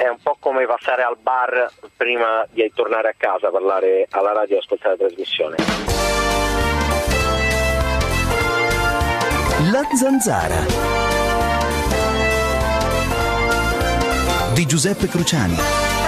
è un po' come passare al bar prima di tornare a casa, parlare alla radio e ascoltare la trasmissione. La Zanzara di Giuseppe Cruciani.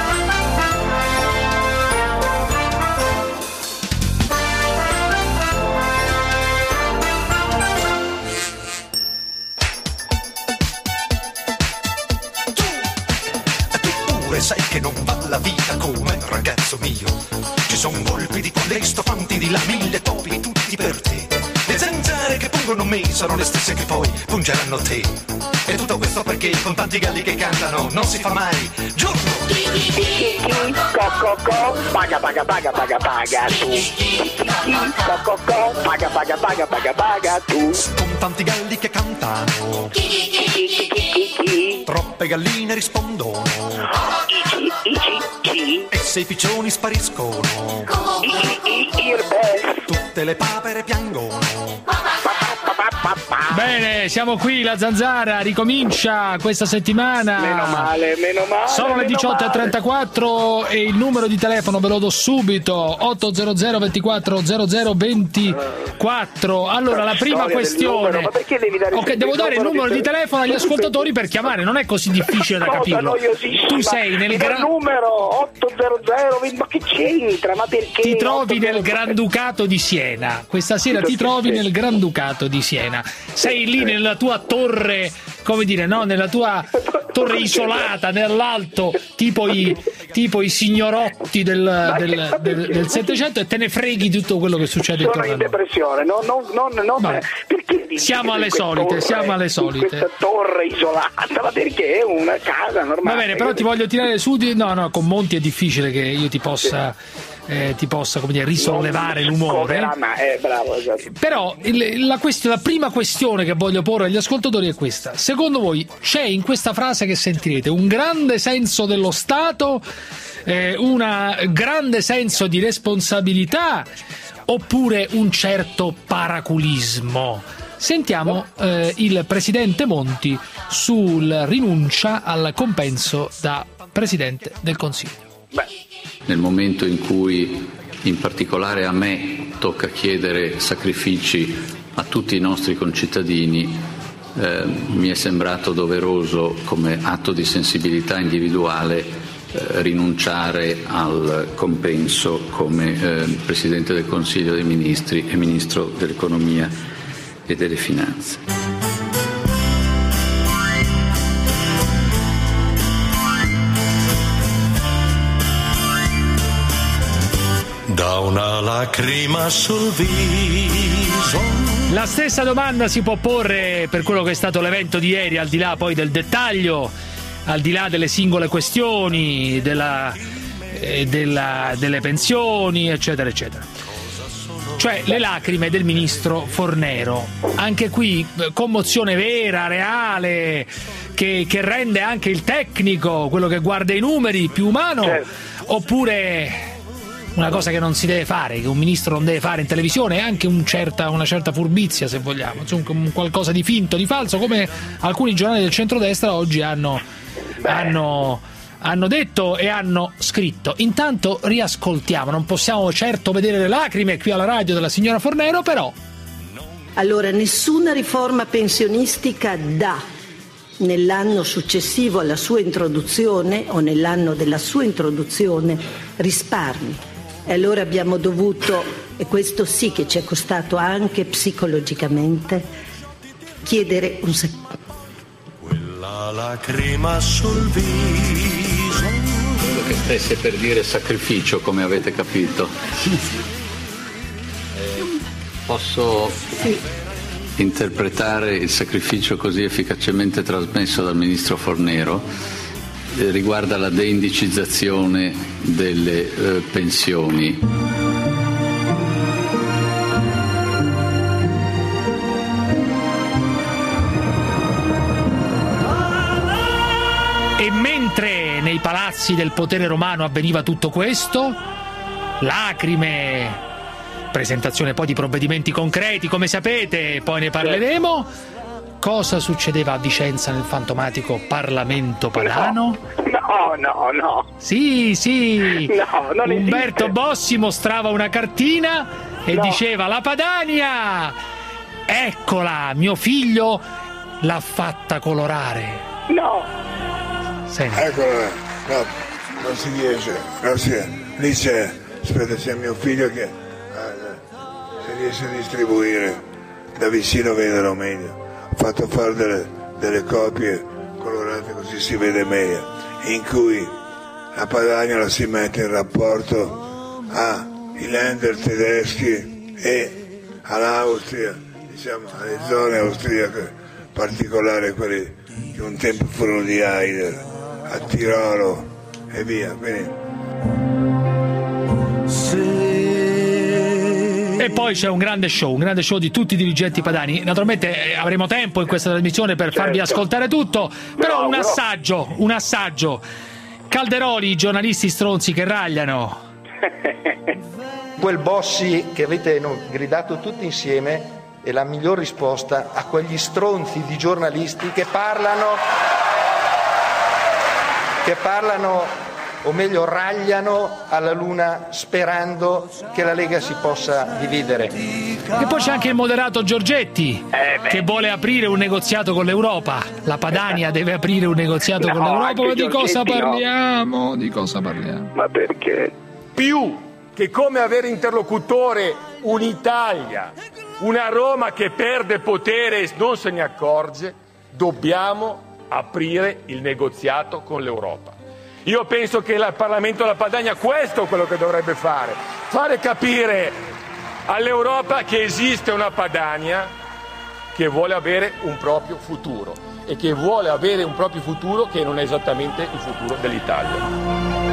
Sai che non va la vita come ragazzo mio. Ci sono colpi di folle, stofanti di là, 1000 topi tutti per te. Le zanzare che pungono me sono le stesse che poi pungeranno te. E tutto questo perché con tanti galli che cantano non si fa mai giorno. Paga tu. Paga tu. Con tanti galli che cantano troppe galline rispondono e se i piccioni spariscono tutte le papere piangono. Bene, siamo qui, la Zanzara ricomincia questa settimana. Meno male. Sono le 18:34 e il numero di telefono ve lo do subito: 800 24 00 24. Allora, la prima questione. Ma perché devi dare devo dare il numero di telefono agli ascoltatori per chiamare, non è così difficile da capirlo. Tu sei nel numero 800, ma che c'entra? Ma perché? Ti trovi nel Granducato di Siena. Questa sera ti trovi nel Granducato di Siena. Sei lì nella tua torre, come dire, no? Nella tua torre isolata, nell'alto, tipo i signorotti del Settecento, e te ne freghi tutto quello che succede intorno a noi. Sono in depressione, non perché siamo alle solite. Questa torre isolata, ma perché è una casa normale. Va bene, però ti voglio tirare su no, con Monti è difficile che io ti possa come dire, risollevare l'umore. Bravo, esatto. Però la prima questione che voglio porre agli ascoltatori è questa: secondo voi c'è in questa frase che sentirete un grande senso dello Stato, un grande senso di responsabilità, oppure un certo paraculismo? Sentiamo il presidente Monti sul rinuncia al compenso da Presidente del Consiglio. Nel momento in cui in particolare a me tocca chiedere sacrifici a tutti i nostri concittadini, mi è sembrato doveroso, come atto di sensibilità individuale, rinunciare al compenso come Presidente del Consiglio dei Ministri e Ministro dell'Economia e delle Finanze. Da una lacrima sul viso. La stessa domanda si può porre per quello che è stato l'evento di ieri, al di là poi del dettaglio, al di là delle singole questioni, delle pensioni, eccetera, eccetera. Cioè le lacrime del ministro Fornero. Anche qui commozione vera, reale, che rende anche il tecnico, quello che guarda i numeri, più umano, oppure una cosa che non si deve fare, che un ministro non deve fare in televisione, e anche una certa furbizia, se vogliamo, insomma, qualcosa di finto, di falso, come alcuni giornali del centrodestra oggi hanno detto e hanno scritto. Intanto riascoltiamo, non possiamo certo vedere le lacrime qui alla radio della signora Fornero, però. Allora, nessuna riforma pensionistica nell'anno successivo alla sua introduzione o nell'anno della sua introduzione risparmi. E allora abbiamo dovuto, e questo sì che ci è costato anche psicologicamente, chiedere un Quella lacrima sul viso. Quello che stesse per dire sacrificio, come avete capito. Posso interpretare il sacrificio così efficacemente trasmesso dal ministro Fornero? Riguarda la deindicizzazione delle pensioni. E mentre nei palazzi del potere romano avveniva tutto questo, lacrime, presentazione poi di provvedimenti concreti, come sapete, poi ne parleremo. cosa succedeva a Vicenza nel fantomatico Parlamento padano? No. Sì. No, non Umberto esiste. Bossi mostrava una cartina e diceva: la Padania, eccola, mio figlio l'ha fatta colorare. No. Senti. Eccola, no, non si riesce, lì c'è mio figlio che si riesce a distribuire, da vicino vedono meglio, ho fatto fare delle copie colorate così si vede meglio, in cui la Padania la si mette in rapporto ai Länder tedeschi e all'Austria, diciamo alle zone austriache particolari, quelli che un tempo furono di Haider, a Tirolo e via. Quindi. E poi c'è un grande show di tutti i dirigenti padani. Naturalmente avremo tempo in questa trasmissione per farvi ascoltare tutto, però un assaggio. Calderoli, i giornalisti stronzi che ragliano. Quel Bossi che avete gridato tutti insieme è la miglior risposta a quegli stronzi di giornalisti che parlano, o meglio ragliano alla luna sperando che la Lega si possa dividere. E poi c'è anche il moderato Giorgetti che vuole aprire un negoziato con l'Europa. La Padania deve aprire un negoziato con l'Europa. Ma di cosa parliamo? Di cosa parliamo? Ma perché? Più che come avere interlocutore un'Italia, una Roma che perde potere e non se ne accorge, dobbiamo aprire il negoziato con l'Europa. Io penso che il Parlamento della Padania questo è quello che dovrebbe fare capire all'Europa che esiste una Padania che vuole avere un proprio futuro e che vuole avere un proprio futuro che non è esattamente il futuro dell'Italia.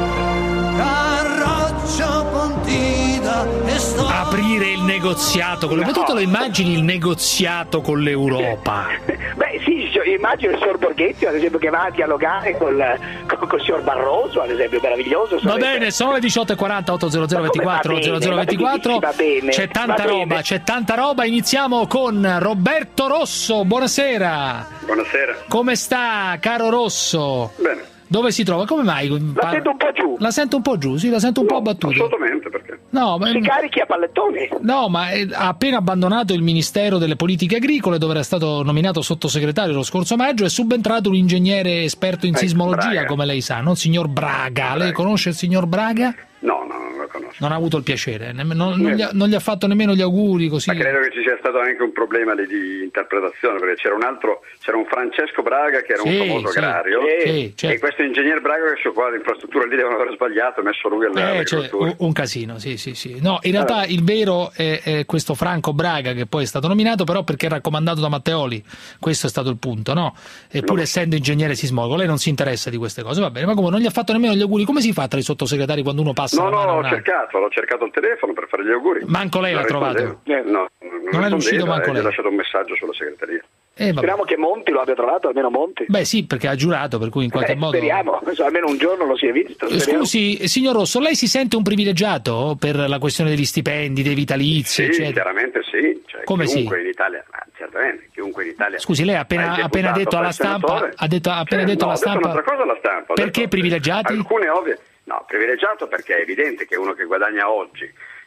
Aprire il negoziato con l'Europa. Tu te lo immagini il negoziato con l'Europa? Beh sì, immagino il signor Borghetti ad esempio che va a dialogare col signor Barroso, ad esempio, meraviglioso. Va bene, sono le 18:40, 800 24 0024. C'è tanta roba. Iniziamo con Roberto Rosso. Buonasera. Buonasera. Come sta, caro Rosso? Bene. Dove si trova? Come mai? La sento un po' giù. La sento un po' giù, sì, la sento un po' abbattuta. Assolutamente, perché? No, ma si carichi a pallettoni. No, ma ha appena abbandonato il Ministero delle Politiche Agricole, dove era stato nominato sottosegretario lo scorso maggio, è subentrato un ingegnere esperto in sismologia, Braga. come lei sa, no? Il signor Braga. Lei conosce il signor Braga? No, non lo conosco. Non ha avuto il piacere, non gli ha fatto nemmeno gli auguri così. Ma credo che ci sia stato anche un problema lì di interpretazione, perché c'era un Francesco Braga che era un famoso agrario, certo. E questo ingegner Braga che su qua l'infrastruttura lì devono aver sbagliato, messo lui all'agricoltura. Un casino, sì. No, in realtà il vero è questo Franco Braga, che poi è stato nominato, però perché è raccomandato da Matteoli, questo è stato il punto, no? Eppure essendo ingegnere sismologo, lei non si interessa di queste cose, va bene, ma come non gli ha fatto nemmeno gli auguri? Come si fa tra i sottosegretari quando uno passa la mano? L'ho cercato al telefono per fare gli auguri. Manco lei l'ha trovato? No, non è riuscito manco lei. Gli ho lasciato un messaggio sulla segreteria. Speriamo che Monti lo abbia trovato, almeno Monti. Beh sì, perché ha giurato, per cui in qualche modo... Speriamo, almeno un giorno lo si è visto. Scusi, signor Rosso, lei si sente un privilegiato per la questione degli stipendi, dei vitalizi, sì, eccetera? Chiaramente sì. Cioè, come chiunque sì? in Italia, chiaramente, chiunque in Italia... Scusi, lei ha appena detto alla stampa... Ha detto alla stampa... un'altra cosa alla stampa. Perché privilegiati? Alcune ovvie... No, privilegiato perché è evidente che uno che guadagna oggi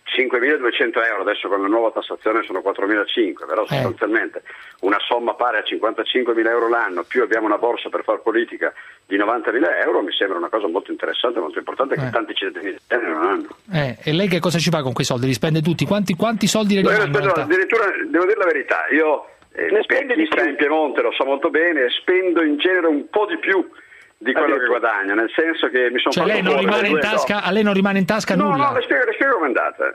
5.200 euro, adesso con la nuova tassazione sono 4.500, però sostanzialmente una somma pari a 55.000 euro l'anno, più abbiamo una borsa per far politica di 90.000 euro, mi sembra una cosa molto interessante, molto importante, che tanti cittadini italiani non hanno. E lei che cosa ci fa con quei soldi? Li spende tutti? Quanti soldi le danno? Addirittura, devo dire la verità, io per chi sta in Piemonte lo so molto bene, spendo in genere un po' di più di quello che guadagna, nel senso che mi sono fatto lei non rimane in tasca, a lei non rimane in tasca nulla? No, le spiego com'è andata.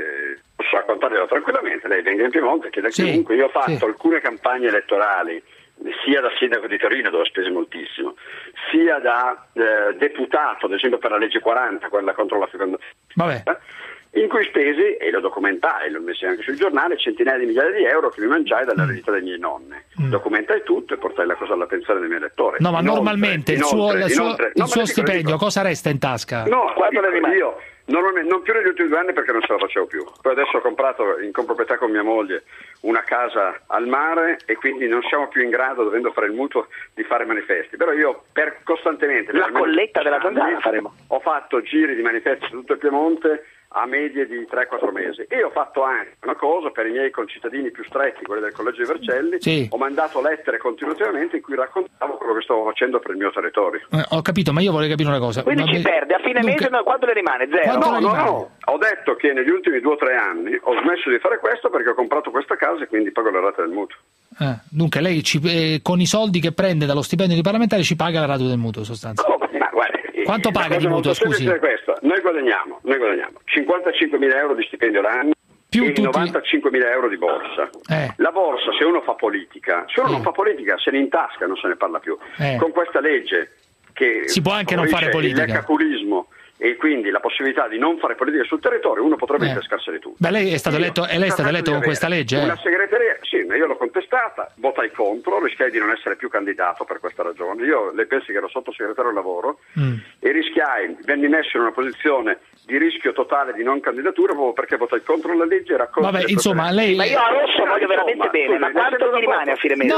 Posso raccontarglielo tranquillamente, lei venga in Piemonte, chiede a chiunque. Io ho fatto alcune campagne elettorali sia da sindaco di Torino, dove ho speso moltissimo, sia da deputato, ad esempio per la legge 40, quella contro la fecondazione. in cui spesi, e lo documentai, l'ho messo anche sul giornale, centinaia di migliaia di euro che mi mangiai dall'eredità dei miei nonni. Documentai tutto e portai la cosa all'attenzione dei miei lettori. No, ma normalmente il suo stipendio cosa resta in tasca? No, quando io normalmente non più negli ultimi 2 anni perché non ce la facevo più. Poi adesso ho comprato in comproprietà con mia moglie una casa al mare e quindi non siamo più in grado, dovendo fare il mutuo, di fare manifesti. Però io costantemente la colletta della zanzara faremo. Ho fatto giri di manifesti su tutto il Piemonte a medie di 3-4 mesi, e ho fatto anche una cosa per i miei concittadini più stretti, quelli del Collegio di Vercelli. Sì. Ho mandato lettere continuamente in cui raccontavo quello che stavo facendo per il mio territorio. Ho capito, ma io vorrei capire una cosa. Quindi ci perde a fine mese, quanto le rimane? Zero? No, ho detto che negli ultimi 2 o 3 anni ho smesso di fare questo perché ho comprato questa casa e quindi pago le rate del mutuo. Dunque lei con i soldi che prende dallo stipendio di parlamentare ci paga la rata del mutuo, in sostanza. Quanto paga di mutuo, scusi? Noi guadagniamo 55.000 euro di stipendio l'anno più e 95.000 euro di borsa. La borsa, se uno fa politica, se uno non fa politica se ne intasca, non se ne parla più. Con questa legge che si può anche non fare politica, il leccaculismo e quindi la possibilità di non fare politica sul territorio, uno potrebbe intascarsi di tutto. Beh, lei è stato eletto con questa legge? Una segreteria, sì, ma io l'ho contestata, votai contro, rischiai di non essere più candidato per questa ragione. Io le pensi che ero sottosegretario al lavoro e venni messo in una posizione di rischio totale di non candidatura proprio perché votai contro la legge. Vabbè, insomma, lei... Ma io a Rosso voglio veramente bene, ma quanto mi rimane a fine mese?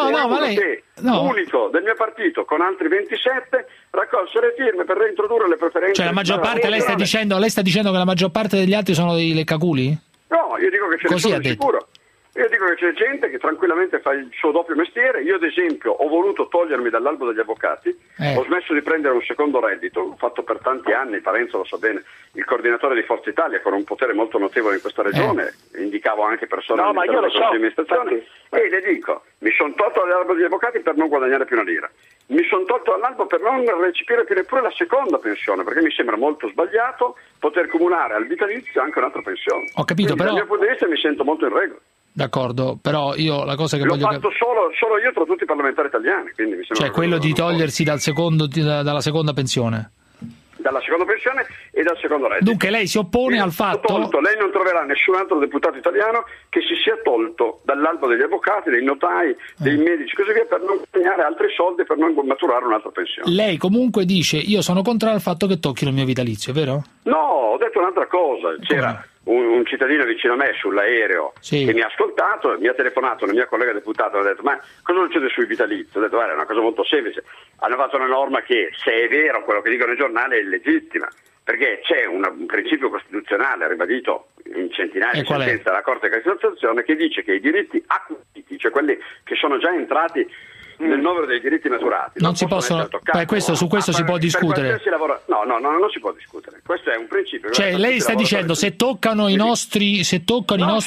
L'unico del mio partito con altri 27 raccolse le firme per reintrodurre le preferenze. Cioè la maggior parte, lei sta dicendo che la maggior parte degli altri sono dei leccaculi? No, io dico che ce ne sono sicuro. Io dico che c'è gente che tranquillamente fa il suo doppio mestiere. Io ad esempio ho voluto togliermi dall'albo degli avvocati, ho smesso di prendere un secondo reddito, l'ho fatto per tanti anni, Parenzo lo sa bene, il coordinatore di Forza Italia con un potere molto notevole in questa regione, indicavo anche persone all'interno del Consiglio di amministrazione, e le dico, mi sono tolto dall'albo degli avvocati per non guadagnare più una lira. Mi sono tolto dall'albo per non recepire più neppure la seconda pensione, perché mi sembra molto sbagliato poter cumulare al vitalizio anche un'altra pensione. Ho capito, quindi, però... dal mio punto di vista mi sento molto in regola. D'accordo, però io la cosa che l'ho fatto solo io tra tutti i parlamentari italiani, quindi mi sembra quello di togliersi dalla seconda pensione. Dalla seconda pensione e dal secondo reddito. Dunque lei si oppone al fatto... Lei non troverà nessun altro deputato italiano che si sia tolto dall'albo degli avvocati, dei notai, dei medici, così via, per non guadagnare altri soldi, per non maturare un'altra pensione. Lei comunque dice, io sono contrario al fatto che tocchino il mio vitalizio, vero? No, ho detto un'altra cosa. C'era un cittadino vicino a me sull'aereo che mi ha ascoltato, mi ha telefonato una mia collega deputata e ha detto: ma cosa succede sui vitalizi? Ho detto: guarda, è una cosa molto semplice, hanno fatto una norma che, se è vero quello che dicono i giornali, è illegittima, perché c'è un principio costituzionale ribadito in centinaia di sentenze della Corte di Cassazione che dice che i diritti acquisiti, cioè quelli che sono già entrati nel novero dei diritti naturati, non si possono toccare. Su questo si può discutere. No, non si può discutere. Questo è un principio. Cioè lei sta dicendo se toccano i nostri, se toccano, ma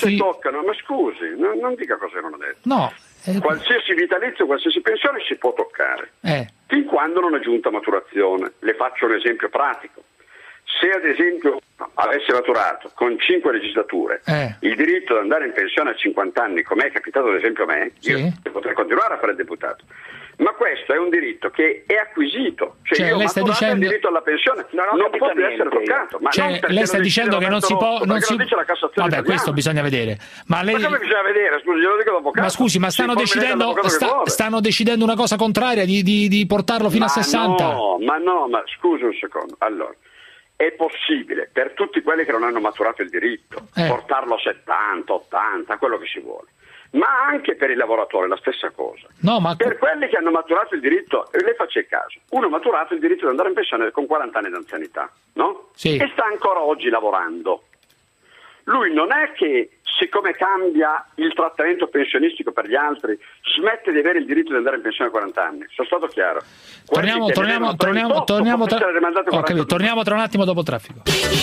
scusi, non dica cose che non ho detto. No. Qualsiasi vitalizio, qualsiasi pensione si può toccare, fin quando non è giunta a maturazione. Le faccio un esempio pratico. Se ad esempio avesse maturato con 5 legislature il diritto di andare in pensione a 50 anni, come è capitato ad esempio a me, io potrei continuare a fare il deputato. Ma questo è un diritto che è acquisito, cioè io ho maturato il diritto alla pensione, non può più essere toccato. Ma lei sta dicendo che non si può, dice la Cassazione vabbè, italiana. questo bisogna vedere. Ma lei... come bisogna vedere? Scusi, glielo dico l'avvocato. Ma scusi, ma stanno decidendo una cosa contraria di portarlo fino a 60? Ma scusi un secondo. Allora, è possibile per tutti quelli che non hanno maturato il diritto portarlo a 70, 80, quello che si vuole. Ma anche per il lavoratore la stessa cosa. Per quelli che hanno maturato il diritto, le faccia il caso, uno ha maturato il diritto di andare in pensione con 40 anni di anzianità, no? Sì. E sta ancora oggi lavorando. Lui non è che, siccome cambia il trattamento pensionistico per gli altri, smette di avere il diritto di andare in pensione a 40 anni. Sono stato chiaro. Torniamo tra un attimo dopo il traffico.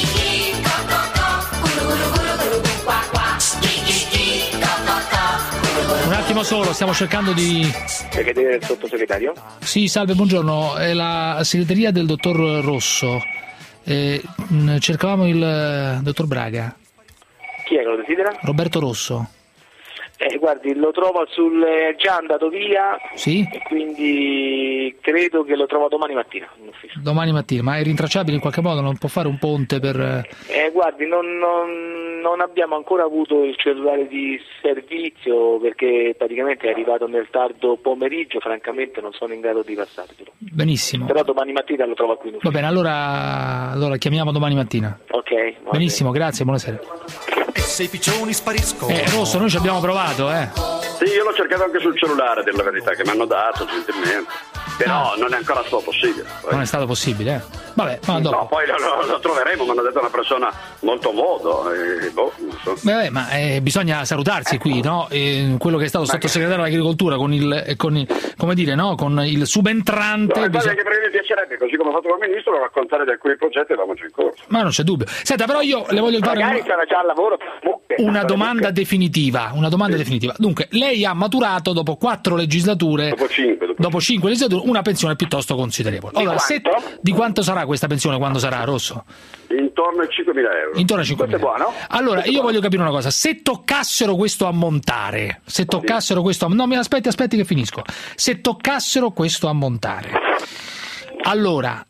Un attimo solo, stiamo cercando di... Segreteria del sottosegretario? Sì, salve, buongiorno, è la segreteria del dottor Rosso. Cercavamo il dottor Braga. Chi è che lo desidera? Roberto Rosso. Guardi, lo trovo già andato via, sì? e quindi credo che lo trovo domani mattina in ufficio. Domani mattina, ma è rintracciabile in qualche modo? Non può fare un ponte per... Guardi, non abbiamo ancora avuto il cellulare di servizio perché praticamente è arrivato nel tardo pomeriggio, francamente non sono in grado di passarglielo. Benissimo. Però domani mattina lo trovo qui in ufficio. Va bene, allora chiamiamo domani mattina. Ok. Benissimo, grazie, buonasera. E se i piccioni spariscono... Rosso, noi ci abbiamo provato, Sì, io l'ho cercato anche sul cellulare, per la verità, che mi hanno dato gentilmente. Però non è ancora stato possibile. Poi. Non è stato possibile, Vabbè, ma dopo. No, poi lo troveremo, mi hanno detto una persona molto modo. Non so. Beh, ma bisogna salutarsi qui, no? Quello che è stato sottosegretario all'agricoltura con il come dire, no? Con il subentrante. Anche perché mi piacerebbe, così come ho fatto con il ministro, raccontare di alcuni progetti e vamos in corso. Ma non c'è dubbio. Senta, però io le voglio fare una domanda definitiva. Dunque, lei ha maturato dopo 4 legislature. Dopo 5 legislature una pensione piuttosto considerevole. Allora, di quanto sarà questa pensione quando sarà, Rosso? Intorno ai 5.000 euro. Intorno ai 5.000 euro. Buono? Allora, io voglio capire una cosa. Se toccassero questo ammontare, no, mi aspetti che finisco. Se toccassero questo ammontare, allora...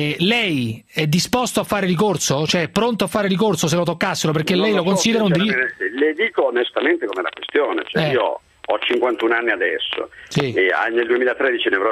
lei è disposto a fare ricorso? Cioè è pronto a fare ricorso se lo toccassero? Perché lei lo considera un diritto? Le dico onestamente com'è la questione. Io ho 51 anni adesso e nel 2013 ne avrò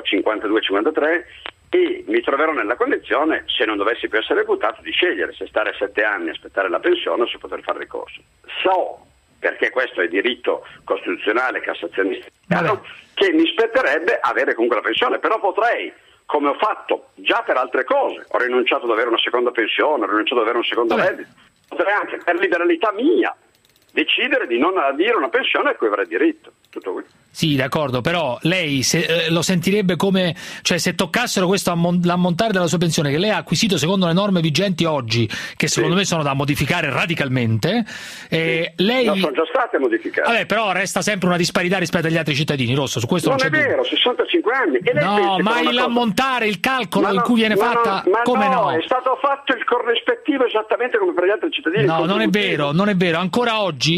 52-53 e mi troverò nella condizione, se non dovessi più essere deputato, di scegliere se stare 7 anni e aspettare la pensione o se poter fare ricorso. So, perché questo è diritto costituzionale cassazionista, che mi spetterebbe avere comunque la pensione, però potrei, come ho fatto già per altre cose, ho rinunciato ad avere una seconda pensione, ho rinunciato ad avere un secondo reddito, potrei anche per liberalità mia decidere di non adire una pensione a cui avrei diritto. Tutto qui. Sì, d'accordo, però lei lo sentirebbe come, cioè se toccassero questo l'ammontare della sua pensione che lei ha acquisito secondo le norme vigenti oggi, che secondo me sono da modificare radicalmente, lei... No, sono già state modificate. Vabbè, però resta sempre una disparità rispetto agli altri cittadini, Rosso, su questo non c'è è vero, 65 anni. E no, ma l'ammontare, il calcolo in cui viene fatta, come no? È stato fatto il corrispettivo esattamente come per gli altri cittadini. No, non è vero, ancora oggi,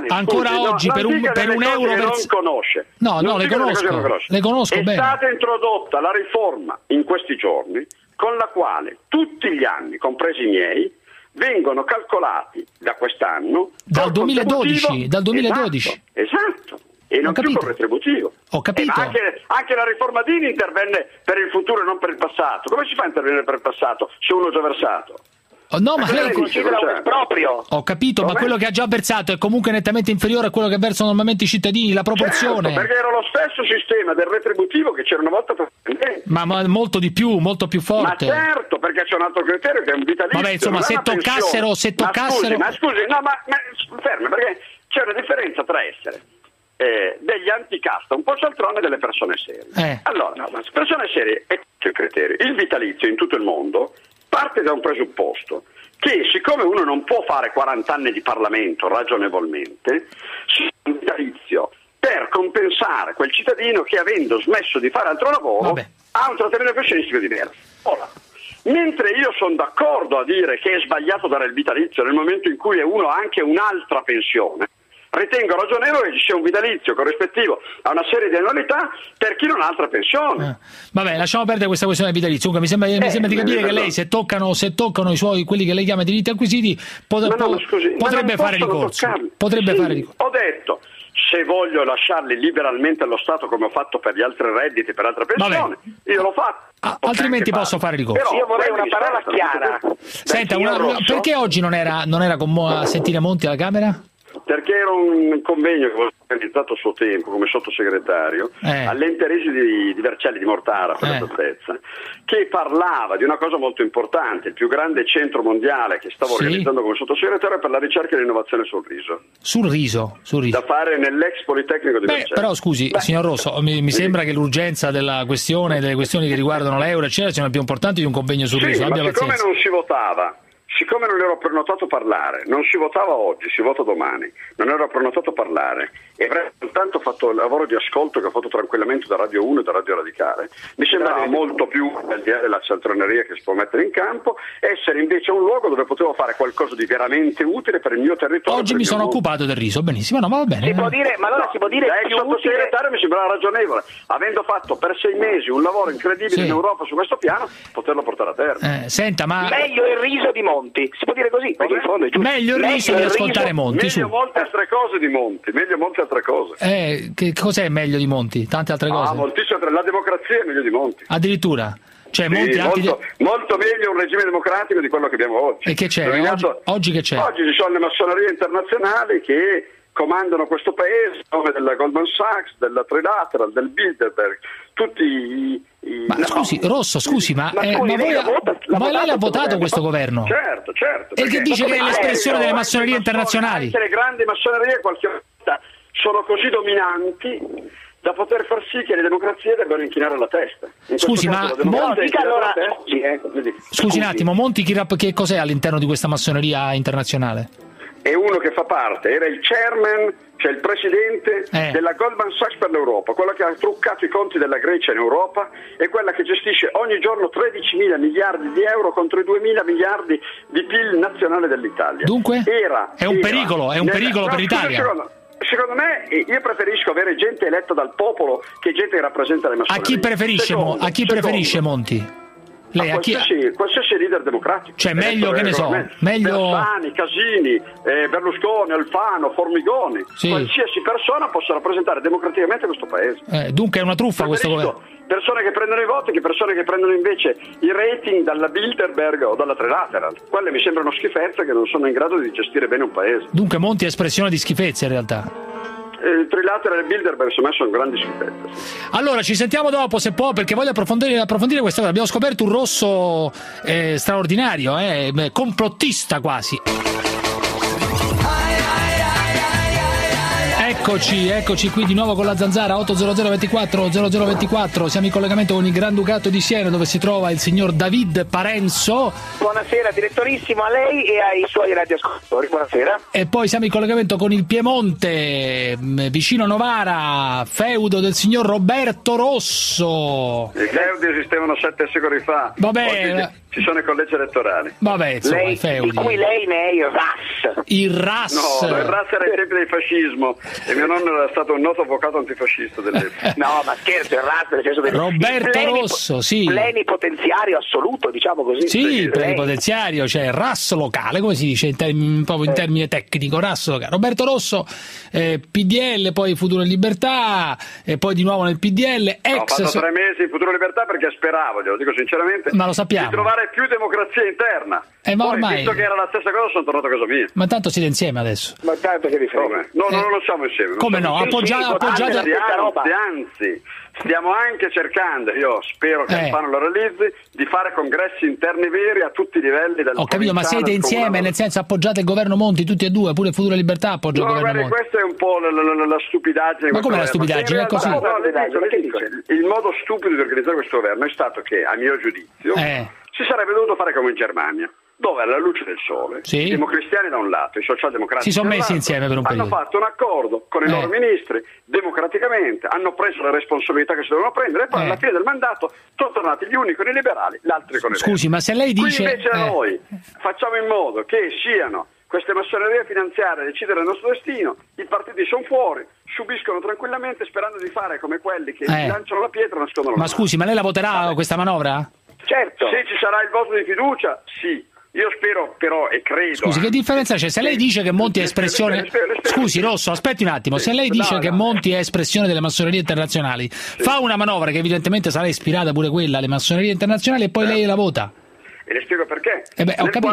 per un euro... non conosce. No, le conosco bene. È bene. stata introdotta la riforma in questi giorni con la quale tutti gli anni, compresi i miei, vengono calcolati da quest'anno dal 2012. Esatto. E non più con retributivo. Ho capito. Ma anche la riforma Dini intervenne per il futuro e non per il passato. Come si fa a intervenire per il passato se uno ha già versato? No, ma lei considera un esproprio. Ho capito, ma quello che ha già versato è comunque nettamente inferiore a quello che versano normalmente i cittadini, la proporzione. Certo, perché era lo stesso sistema del retributivo che c'era una volta per ma molto di più, molto più forte. Ma certo, perché c'è un altro criterio che è un vitalizio. Vabbè, insomma, se toccassero... Ma scusi, no, ma fermi, perché c'è una differenza tra essere degli anticasta, un po' cialtrone, delle persone serie. Allora, le persone serie è il criterio. Il vitalizio in tutto il mondo parte da un presupposto che siccome uno non può fare 40 anni di Parlamento ragionevolmente, si fa un vitalizio per compensare quel cittadino che, avendo smesso di fare altro lavoro, ha un trattamento pensionistico diverso. Ora, mentre io sono d'accordo a dire che è sbagliato dare il vitalizio nel momento in cui uno ha anche un'altra pensione, ritengo ragionevole che ci sia un vitalizio corrispettivo a una serie di annualità per chi non ha altra pensione. Vabbè, lasciamo perdere questa questione del vitalizio. Comunque mi sembra di capire che lei, se toccano i suoi, quelli che lei chiama diritti acquisiti, potrebbe fare ricorso. Ho detto, se voglio lasciarli liberalmente allo Stato come ho fatto per gli altri redditi, per altre pensioni, io l'ho fatto. Altrimenti posso fare ricorso. Però io vorrei una parola chiara. Senta, perché oggi non era a sentire Monti alla Camera? Perché era un convegno che avevo organizzato a suo tempo come sottosegretario all'Enteresi di Vercelli di Mortara, per l'esattezza, che parlava di una cosa molto importante, il più grande centro mondiale che stavo organizzando come sottosegretario per la ricerca e l'innovazione sul riso. Sul riso. Da fare nell'ex Politecnico di Vercelli. Però scusi, signor Rosso, mi sembra che l'urgenza delle questioni che riguardano l'euro eccetera siano più importanti di un convegno sul riso. Ma siccome non si votava, siccome non ero prenotato a parlare, non si votava oggi, si vota domani, non ero prenotato a parlare e avrei soltanto fatto il lavoro di ascolto che ho fatto tranquillamente da Radio 1 e da Radio Radicale, mi sembrava molto più, al di là della cialtroneria che si può mettere in campo, essere invece un luogo dove potevo fare qualcosa di veramente utile per il mio territorio. Oggi mi sono occupato del riso, benissimo, no, ma va bene. Si può dire, ma allora si può dire più sottosegretario mi sembrava ragionevole, avendo fatto per 6 mesi un lavoro incredibile in Europa su questo piano, poterlo portare a terra. Senta, ma meglio il riso di Monti, si può dire così, perché in fondo è giusto. Meglio il riso di ascoltare Monti. Meglio molte altre cose di Monti, meglio molte altre cose. Che cos'è meglio di Monti? Tante altre cose? Moltissime, la democrazia è meglio di Monti. Addirittura? Cioè, sì, Monti molto meglio un regime democratico di quello che abbiamo oggi. E che c'è? Oggi che c'è? Oggi ci sono le massonerie internazionali che comandano questo paese, come della Goldman Sachs, della Trilateral, del Bilderberg, tutti scusi, Rosso, ma lei l'ha votato questo governo? Certo. E che dice che è l'espressione delle massonerie internazionali? Anche le grandi massonerie qualche volta sono così dominanti da poter far sì che le democrazie debbano inchinare la testa. Scusi, ma scusi un attimo, Monti che cos'è all'interno di questa massoneria internazionale? È uno che fa parte, era il chairman, cioè il presidente della Goldman Sachs per l'Europa, quella che ha truccato i conti della Grecia in Europa e quella che gestisce ogni giorno 13.000 miliardi di euro contro i 2.000 miliardi di PIL nazionale dell'Italia. Dunque? È un pericolo per l'Italia. Secondo me io preferisco avere gente eletta dal popolo che gente che rappresenta le massonerie. A chi preferisce Monti? Lei qualsiasi leader democratico. Cioè meglio, che ne so, meglio Bersani, Casini, Berlusconi, Alfano, Formigoni, qualsiasi persona possa rappresentare democraticamente questo paese. Dunque è una truffa questo governo. Persone che prendono i voti, che persone che prendono invece i rating dalla Bilderberg o dalla Trilateral. Quelle mi sembrano schifezze che non sono in grado di gestire bene un paese. Dunque Monti è espressione di schifezze in realtà. Il Trilateral e il Bilderberg secondo me sono grandi schifezze. Allora ci sentiamo dopo se può, perché voglio approfondire questa cosa. Abbiamo scoperto un Rosso straordinario, complottista quasi. Eccoci qui di nuovo con la Zanzara 80024 0024. Siamo in collegamento con il Granducato di Siena, dove si trova il signor David Parenzo. Buonasera direttorissimo a lei e ai suoi radioascoltatori, buonasera. E poi siamo in collegamento con il Piemonte, vicino Novara, feudo del signor Roberto Rosso. I feudi esistevano 7 secoli fa. Vabbè, ci sono i collegi elettorali. Vabbè, insomma, i feudi. Di cui lei ne è il RAS. Il RAS? No, il RAS era ai tempi del fascismo e mio nonno era stato un noto avvocato antifascista dell'epoca. No, ma scherzo, il RAS nel senso che Roberto Rosso, sì. Plenipotenziario assoluto, diciamo così. Sì, il plenipotenziario, cioè RAS locale, come si dice proprio in termine tecnico, RAS locale. Roberto Rosso, PDL, poi Futuro e Libertà, e poi di nuovo nel PDL. Ho fatto 3 mesi in Futuro e Libertà perché speravo, glielo dico sinceramente, ma lo sappiamo, di trovare più democrazia interna. Ma ormai, visto che era la stessa cosa, sono tornato a casa mia. Ma tanto siete insieme adesso. Ma tanto che vi frega. No, non siamo insieme. Come no? Appoggiate Anzi, stiamo anche cercando, io spero che Alfano lo realizzi, di fare congressi interni veri a tutti i livelli del. Ho capito, ma siete insieme, nel senso appoggiate il governo Monti tutti e due, pure Futuro e Libertà appoggia il governo Monti. Questa è un po' la stupidaggine. Ma come la stupidaggine? È così. Il modo stupido di organizzare questo governo è stato che, a mio giudizio, si sarebbe dovuto fare come in Germania, dove alla luce del sole i democristiani da un lato, i socialdemocratici si sono messi insieme per un periodo, hanno fatto un accordo con i loro ministri democraticamente, hanno preso le responsabilità che si dovevano prendere e poi alla fine del mandato sono tornati gli uni con i liberali, gli altri con i verdi. Scusi, ma se lei dice... Qui invece noi facciamo in modo che siano queste massonerie finanziarie a decidere il nostro destino, i partiti sono fuori, subiscono tranquillamente sperando di fare come quelli che lanciano la pietra e nascondono la mano. Ma scusi, ma lei la voterà questa manovra? Certo. Se ci sarà il voto di fiducia, sì. Io spero però e credo. Scusi, che differenza c'è? Se lei dice che Monti è espressione. Scusi, Rosso, aspetti un attimo. Se lei dice che Monti è espressione delle massonerie internazionali, fa una manovra che evidentemente sarà ispirata pure quella alle massonerie internazionali e poi lei la vota. E le spiego perché. Nel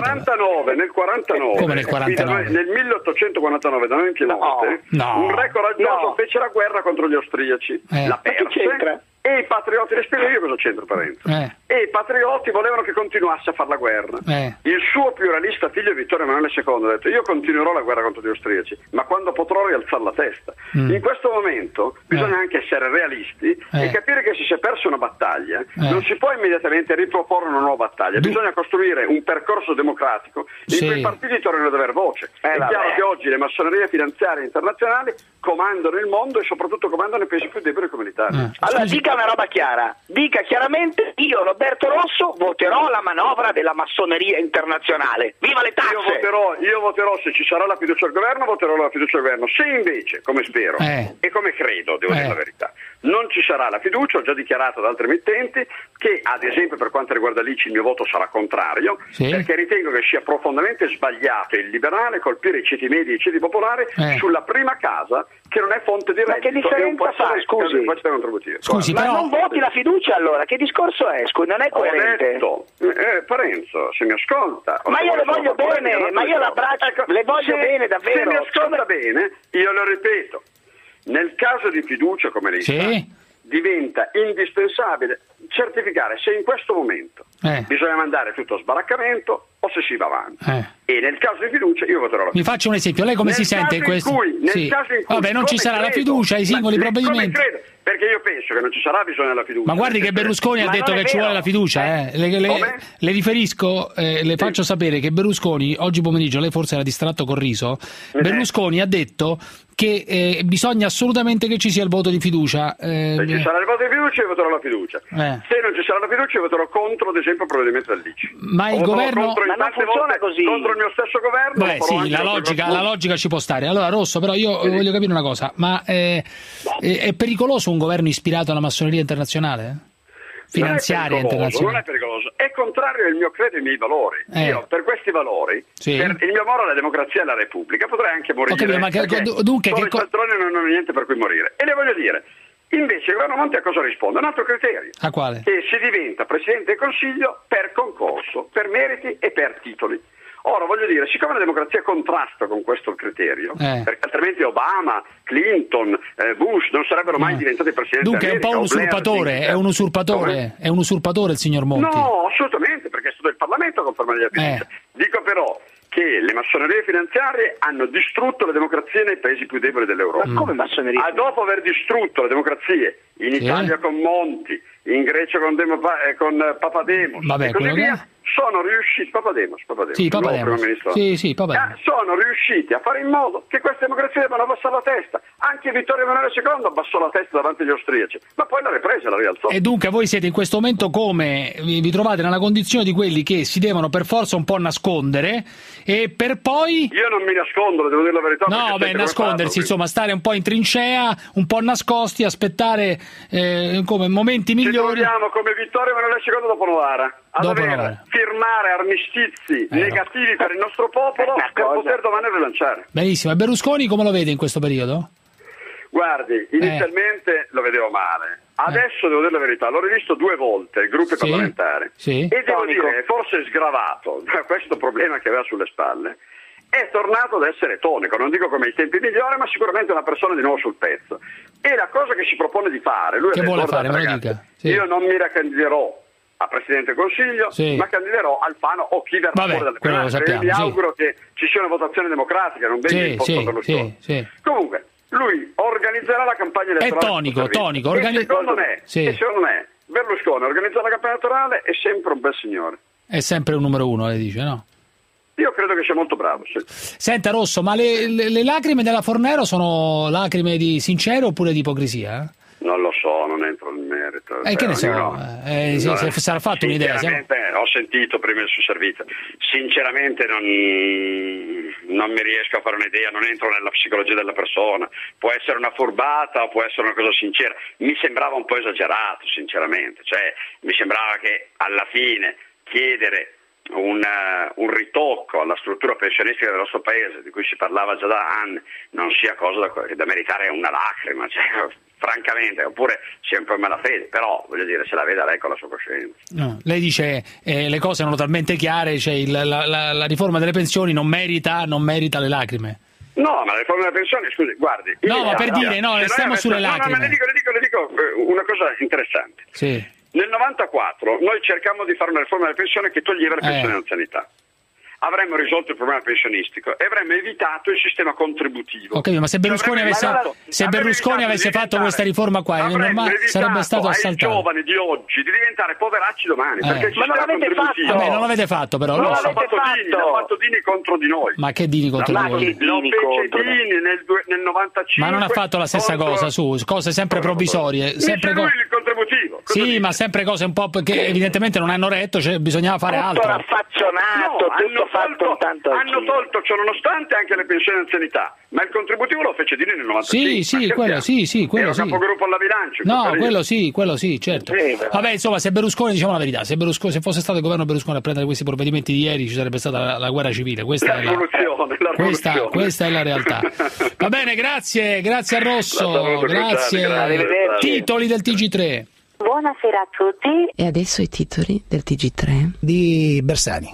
49. Come nel 49? Nel 1849 da noi in Piemonte, un re coraggioso fece la guerra contro gli austriaci. La perse E i patrioti, le spiego io cosa c'entro Parenzo. E i patrioti volevano che continuasse a fare la guerra. Il suo più realista figlio Vittorio Emanuele II ha detto: io continuerò la guerra contro gli austriaci, ma quando potrò rialzare la testa. In questo momento bisogna anche essere realisti e capire che se si è persa una battaglia non si può immediatamente riproporre una nuova battaglia, bisogna costruire un percorso democratico in cui i partiti tornano ad avere voce. È chiaro che oggi le massonerie finanziarie internazionali comandano il mondo e soprattutto comandano i paesi più deboli come l'Italia. Allora dica una roba chiara, dica chiaramente: io Roberto Rosso voterò la manovra della massoneria internazionale, viva le tasse! Io voterò, se ci sarà la fiducia al governo, voterò la fiducia al governo. Se invece, come spero e come credo, devo dire la verità, non ci sarà la fiducia, ho già dichiarato ad altri emittenti che ad esempio per quanto riguarda l'ICI il mio voto sarà contrario, perché ritengo che sia profondamente sbagliato e illiberale colpire i ceti medi e i ceti popolari sulla prima casa, che non è fonte di reddito. Ma che differenza fa, scusi? Ma non voti la fiducia allora? Che discorso è? Scusi, non è coerente. Ho detto, Parenzo, se mi ascolta. Ma io le voglio bene, ma io l'abbraccio, le voglio bene davvero. Se mi ascolta bene, io lo ripeto, nel caso di fiducia come lei diventa indispensabile certificare se in questo momento bisogna mandare tutto a sbaraccamento o se si va avanti. E nel caso di fiducia io voterò la fiducia. Mi faccia un esempio, lei come si sente in questo? Nel caso in cui vabbè, non ci sarà la fiducia, i singoli provvedimenti. Perché io penso che non ci sarà bisogno della fiducia. Ma guardi che Berlusconi ha detto che ci vuole la fiducia. Le riferisco, le faccio sapere che Berlusconi, oggi pomeriggio, lei forse era distratto col riso, Berlusconi ha detto che bisogna assolutamente che ci sia il voto di fiducia. Se ci sarà il voto di fiducia io voterò la fiducia. Se non ci sarà la fiducia io voterò contro, ad esempio, il provvedimento dell'ICI. Ma il governo... Ma non funziona così. Contro il mio stesso governo. Beh sì, la logica ci può stare. Allora Rosso, però io voglio capire una cosa, ma è pericoloso un governo ispirato alla massoneria internazionale? Finanziaria internazionale? Non è pericoloso, è contrario al mio credo e ai miei valori. Io per questi valori, per il mio amore alla democrazia e alla Repubblica, potrei anche morire. Dunque, i patroni non hanno niente per cui morire. E le voglio dire, invece il governo Monti a cosa risponde? Un altro criterio. A quale? Che si diventa Presidente del Consiglio per concorso, per meriti e per titoli. Ora voglio dire, siccome la democrazia contrasta con questo criterio, perché altrimenti Obama, Clinton, Bush non sarebbero mai diventati presidenti. Dunque è un po' un usurpatore, è un usurpatore il signor Monti. No, assolutamente, perché è stato il Parlamento a confermare la fiducia. Dico però che le massonerie finanziarie hanno distrutto le democrazie nei paesi più deboli dell'Europa. Ma come massoneria? Dopo aver distrutto le democrazie in Italia con Monti, in Grecia con Papademos e così via, sono riusciti Papademos. Sono riusciti a fare in modo che queste democrazie debbano abbassare la testa. Anche Vittorio Emanuele II abbassò la testa davanti agli austriaci, ma poi la ripresa, la rialzò. E dunque voi siete in questo momento come vi trovate nella condizione di quelli che si devono per forza un po' nascondere e per poi... Io non mi nascondo, devo dire la verità. No, nascondersi, insomma, stare un po' in trincea, un po' nascosti, aspettare come momenti migliori. Ci troviamo come Vittorio Emanuele II dopo Novara. Firmare armistizi negativi per il nostro popolo per poter domani rilanciare. Benissimo, e Berlusconi come lo vede in questo periodo? Guardi, inizialmente lo vedevo male, adesso devo dire la verità, l'ho rivisto 2 volte il gruppo parlamentare e devo dire, forse sgravato da questo problema che aveva sulle spalle, è tornato ad essere tonico, non dico come ai tempi migliori, ma sicuramente una persona di nuovo sul pezzo. E la cosa che si propone di fare, lui che vuole fare, me lo dica. Io non mi ricandiderò a Presidente del Consiglio, ma candiderò Alfano o chi verrà fuori dalle primarie. Mi auguro che ci sia una votazione democratica, non venga imposto per lo Stato. Comunque, lui organizzerà la campagna elettorale. È tonico. Secondo me, Berlusconi organizzare la campagna elettorale è sempre un bel signore. È sempre un numero 1, le dice, no? Io credo che sia molto bravo, Senta Rosso, ma le lacrime della Fornero sono lacrime di sincero oppure di ipocrisia? Non lo so, non entro nel merito. Che ne so? Sarà fatto un'idea. Ho sentito prima il suo servizio. Sinceramente non mi riesco a fare un'idea, non entro nella psicologia della persona. Può essere una furbata o può essere una cosa sincera. Mi sembrava un po' esagerato, sinceramente. Cioè, mi sembrava che alla fine chiedere un ritocco alla struttura pensionistica del nostro paese, di cui si parlava già da anni, non sia cosa da meritare una lacrima, francamente, oppure sia un po' malafede, però voglio dire, se la veda lei con la sua coscienza. No, lei dice le cose sono talmente chiare, la riforma delle pensioni non merita le lacrime. No, ma la riforma della pensione, scusi, guardi. No, ma per dire, stiamo sulle lacrime. No, ma le dico una cosa interessante. Sì. Nel 94 noi cercammo di fare una riforma della pensione che toglieva le pensioni di anzianità. Avremmo risolto il problema pensionistico e avremmo evitato il sistema contributivo. Ok, ma se Berlusconi avesse fatto questa riforma qua, sarebbe stato assaltato. Ai giovani di oggi di diventare poveracci domani. Perché ma non l'avete fatto. Vabbè, non l'avete fatto, però. L'ha fatto Dini contro di noi. Ma che Dini contro di noi? Lo fece Dini nel 95. Ma non ha fatto la stessa cosa, su cose sempre provvisorie. Sempre lui il contributivo. Sì, ma sempre cose un po' che evidentemente non hanno retto, bisognava fare altro. Raffazzonato, hanno tolto ciò nonostante anche le pensioni di anzianità, ma il contributivo lo fece Dini nel 95. Quello sì. Capogruppo alla bilancio. No, quello sì, certo. Vabbè, insomma, se Berlusconi, diciamo la verità, se fosse stato il governo Berlusconi a prendere questi provvedimenti di ieri, ci sarebbe stata la guerra civile. Questa è la realtà. Va bene, grazie a Rosso, grazie. Titoli del TG3. Buonasera a tutti. E adesso i titoli del TG3 di Bersani.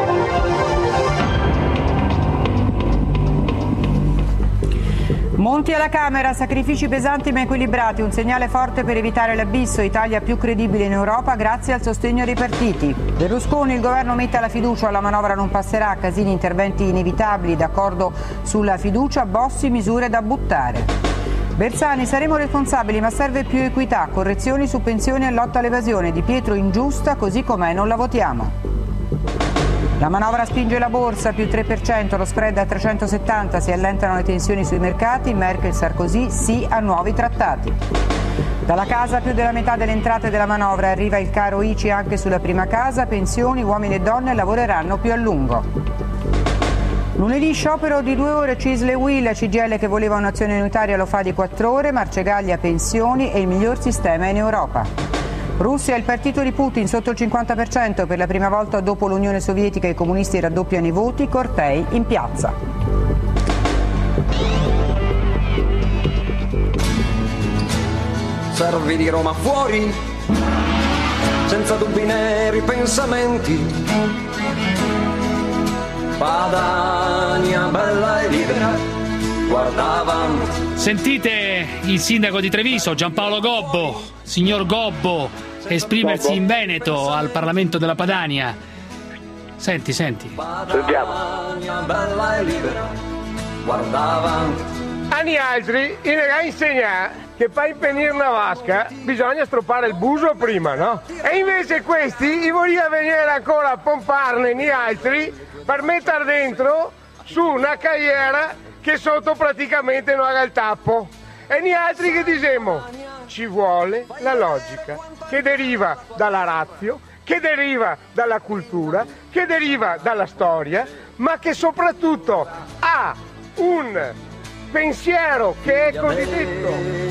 Monti alla Camera, sacrifici pesanti ma equilibrati, un segnale forte per evitare l'abisso, Italia più credibile in Europa grazie al sostegno dei partiti. Berlusconi, il governo mette la fiducia, la manovra non passerà, Casini interventi inevitabili, d'accordo sulla fiducia, Bossi misure da buttare. Bersani, saremo responsabili ma serve più equità, correzioni su pensioni e lotta all'evasione, Di Pietro ingiusta, così com'è non la votiamo. La manovra spinge la borsa, più 3%, lo spread a 370, si allentano le tensioni sui mercati, Merkel, Sarkozy, sì a nuovi trattati. Dalla casa più della metà delle entrate della manovra, arriva il caro ICI anche sulla prima casa, pensioni, uomini e donne lavoreranno più a lungo. Lunedì sciopero di 2 ore CISL e UIL, CGIL che voleva un'azione unitaria lo fa di 4 ore, Marcegaglia pensioni e il miglior sistema in Europa. Russia, il partito di Putin sotto il 50%, per la prima volta dopo l'Unione Sovietica i comunisti raddoppiano i voti, cortei in piazza. Servi di Roma fuori, senza dubbi né ripensamenti. Padania bella e libera, guardavano. Sentite il sindaco di Treviso, Giampaolo Gobbo, signor Gobbo, esprimersi in Veneto al Parlamento della Padania. Senti. Padania bella e libera, guardavano. Anni altri insegnare che per impenire una vasca bisogna stroppare il buso prima, no? E invece questi vogliono venire ancora a pomparne gli altri per mettere dentro su una carriera che sotto praticamente non ha il tappo. E gli altri che diciamo ci vuole la logica che deriva dalla ratio, che deriva dalla cultura, che deriva dalla storia, ma che soprattutto ha un pensiero che è cosiddetto.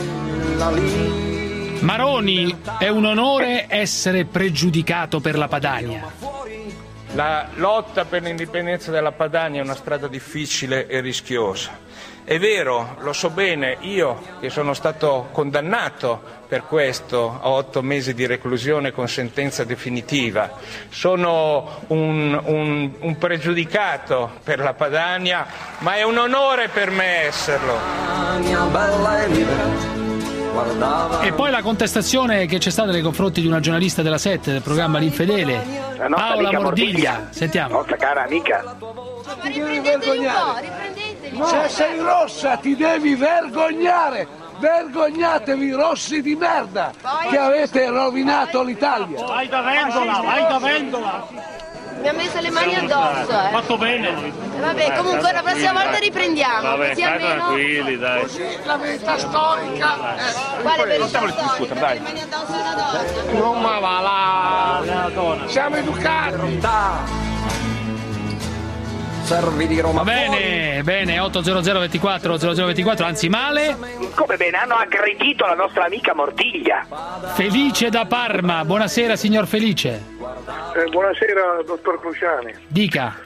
Maroni, è un onore essere pregiudicato per la Padania. La lotta per l'indipendenza della Padania è una strada difficile e rischiosa. È vero, lo so bene, io che sono stato condannato per questo a 8 mesi di reclusione con sentenza definitiva, sono un pregiudicato per la Padania, ma è un onore per me esserlo. E poi la contestazione che c'è stata nei confronti di una giornalista della 7 del programma L'Infedele, Paola Mordiglia. Sentiamo. Nostra cara amica. Riprendetevi un po', riprendetevi. Se sei rossa ti devi vergognare. Vergognatevi, rossi di merda, che avete rovinato l'Italia. Vai da Vendola. Mi ha messo le mani addosso, Fatto bene. Vabbè, comunque la prossima volta riprendiamo. Vabbè, così almeno. Tranquilli, dai. Così la verità storica. Quale verità Non storica? dai. Le mani addosso a una donna. Non ma va là. Siamo educati. Servi di Roma. Va bene, 800 24 0024, anzi male. Come bene, hanno aggredito la nostra amica Mordiglia. Felice da Parma, buonasera signor Felice. Buonasera dottor Cruciani. Dica.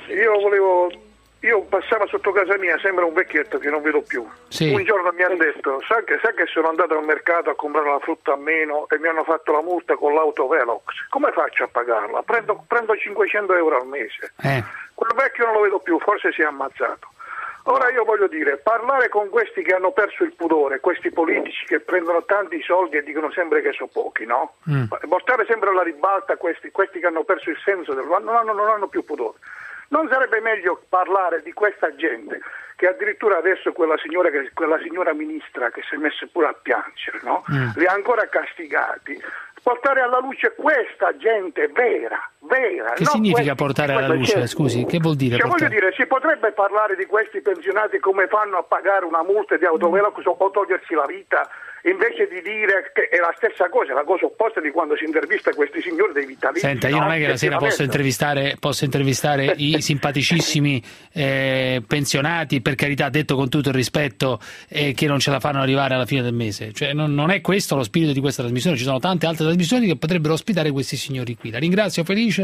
Io passavo sotto casa mia, sembra un vecchietto che non vedo più. Sì. Un giorno mi hanno detto, sa che sono andato al mercato a comprare la frutta a meno e mi hanno fatto la multa con l'auto Velox. Come faccio a pagarla? Prendo 500 euro al mese. Quel vecchio non lo vedo più, forse si è ammazzato. Ora io voglio dire, parlare con questi che hanno perso il pudore, questi politici che prendono tanti soldi e dicono sempre che sono pochi, no? Portare sempre alla ribalta questi che hanno perso il senso non hanno più pudore. Non sarebbe meglio parlare di questa gente che addirittura adesso quella signora ministra che si è messa pure a piangere, no? Li ha ancora castigati. Portare alla luce questa gente vera. Che significa portare alla luce? Scusi, che vuol dire? Voglio dire, si potrebbe parlare di questi pensionati come fanno a pagare una multa di autovelox o togliersi la vita, invece di dire che è la stessa cosa, la cosa opposta di quando si intervista questi signori dei vitalizi. Senta, io non è che la sera posso intervistare i simpaticissimi pensionati, per carità, detto con tutto il rispetto, che non ce la fanno arrivare alla fine del mese. Cioè, non è questo lo spirito di questa trasmissione, ci sono tante altre trasmissioni che potrebbero ospitare questi signori qui. La ringrazio, felice.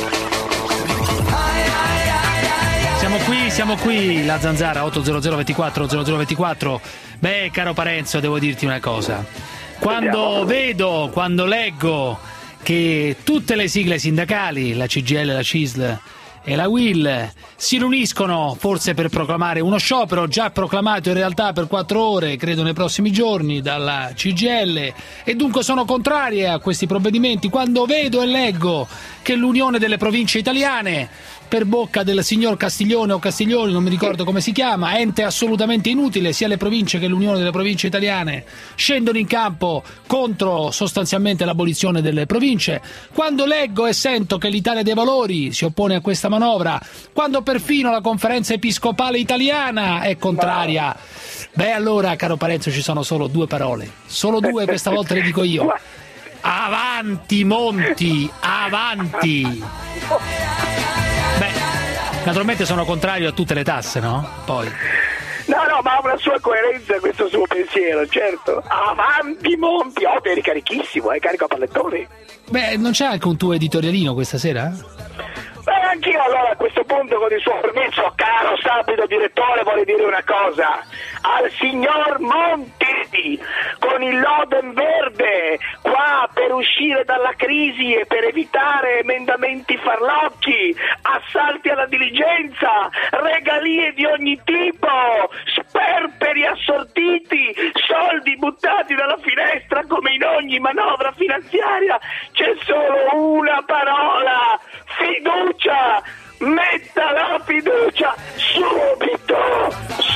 Siamo qui, la Zanzara 800 24 0024. Beh, caro Parenzo, devo dirti una cosa. Quando leggo che tutte le sigle sindacali, la CGIL, la CISL e la UIL, si riuniscono forse per proclamare uno sciopero già proclamato in realtà per 4 ore, credo nei prossimi giorni, dalla CGIL, e dunque sono contrarie a questi provvedimenti, quando vedo e leggo che l'Unione delle Province Italiane, per bocca del signor Castiglione o Castiglioni, non mi ricordo come si chiama, ente assolutamente inutile, sia le province che l'Unione delle Province Italiane scendono in campo contro sostanzialmente l'abolizione delle province, quando leggo e sento che l'Italia dei Valori si oppone a questa manovra, quando perfino la Conferenza Episcopale Italiana è contraria, beh allora, caro Parenzo, ci sono solo 2 parole, solo 2, questa volta le dico io: avanti Monti, avanti! Beh, naturalmente sono contrario a tutte le tasse, no? Poi. No, ma ha una sua coerenza questo suo pensiero, certo. Avanti Monti! Oh, eri carichissimo, carico a pallettoni. Beh, non c'è anche un tuo editorialino questa sera? Beh, anch'io allora a questo punto, con il suo permesso, caro sapido direttore, vorrei dire una cosa al signor Monti, con il Lodem verde qua per uscire dalla crisi e per evitare emendamenti farlocchi, assalti alla diligenza, regalie di ogni tipo, sperperi assortiti, soldi buttati dalla finestra come in ogni manovra finanziaria. C'è solo una parola: fiducia! Metta la fiducia subito!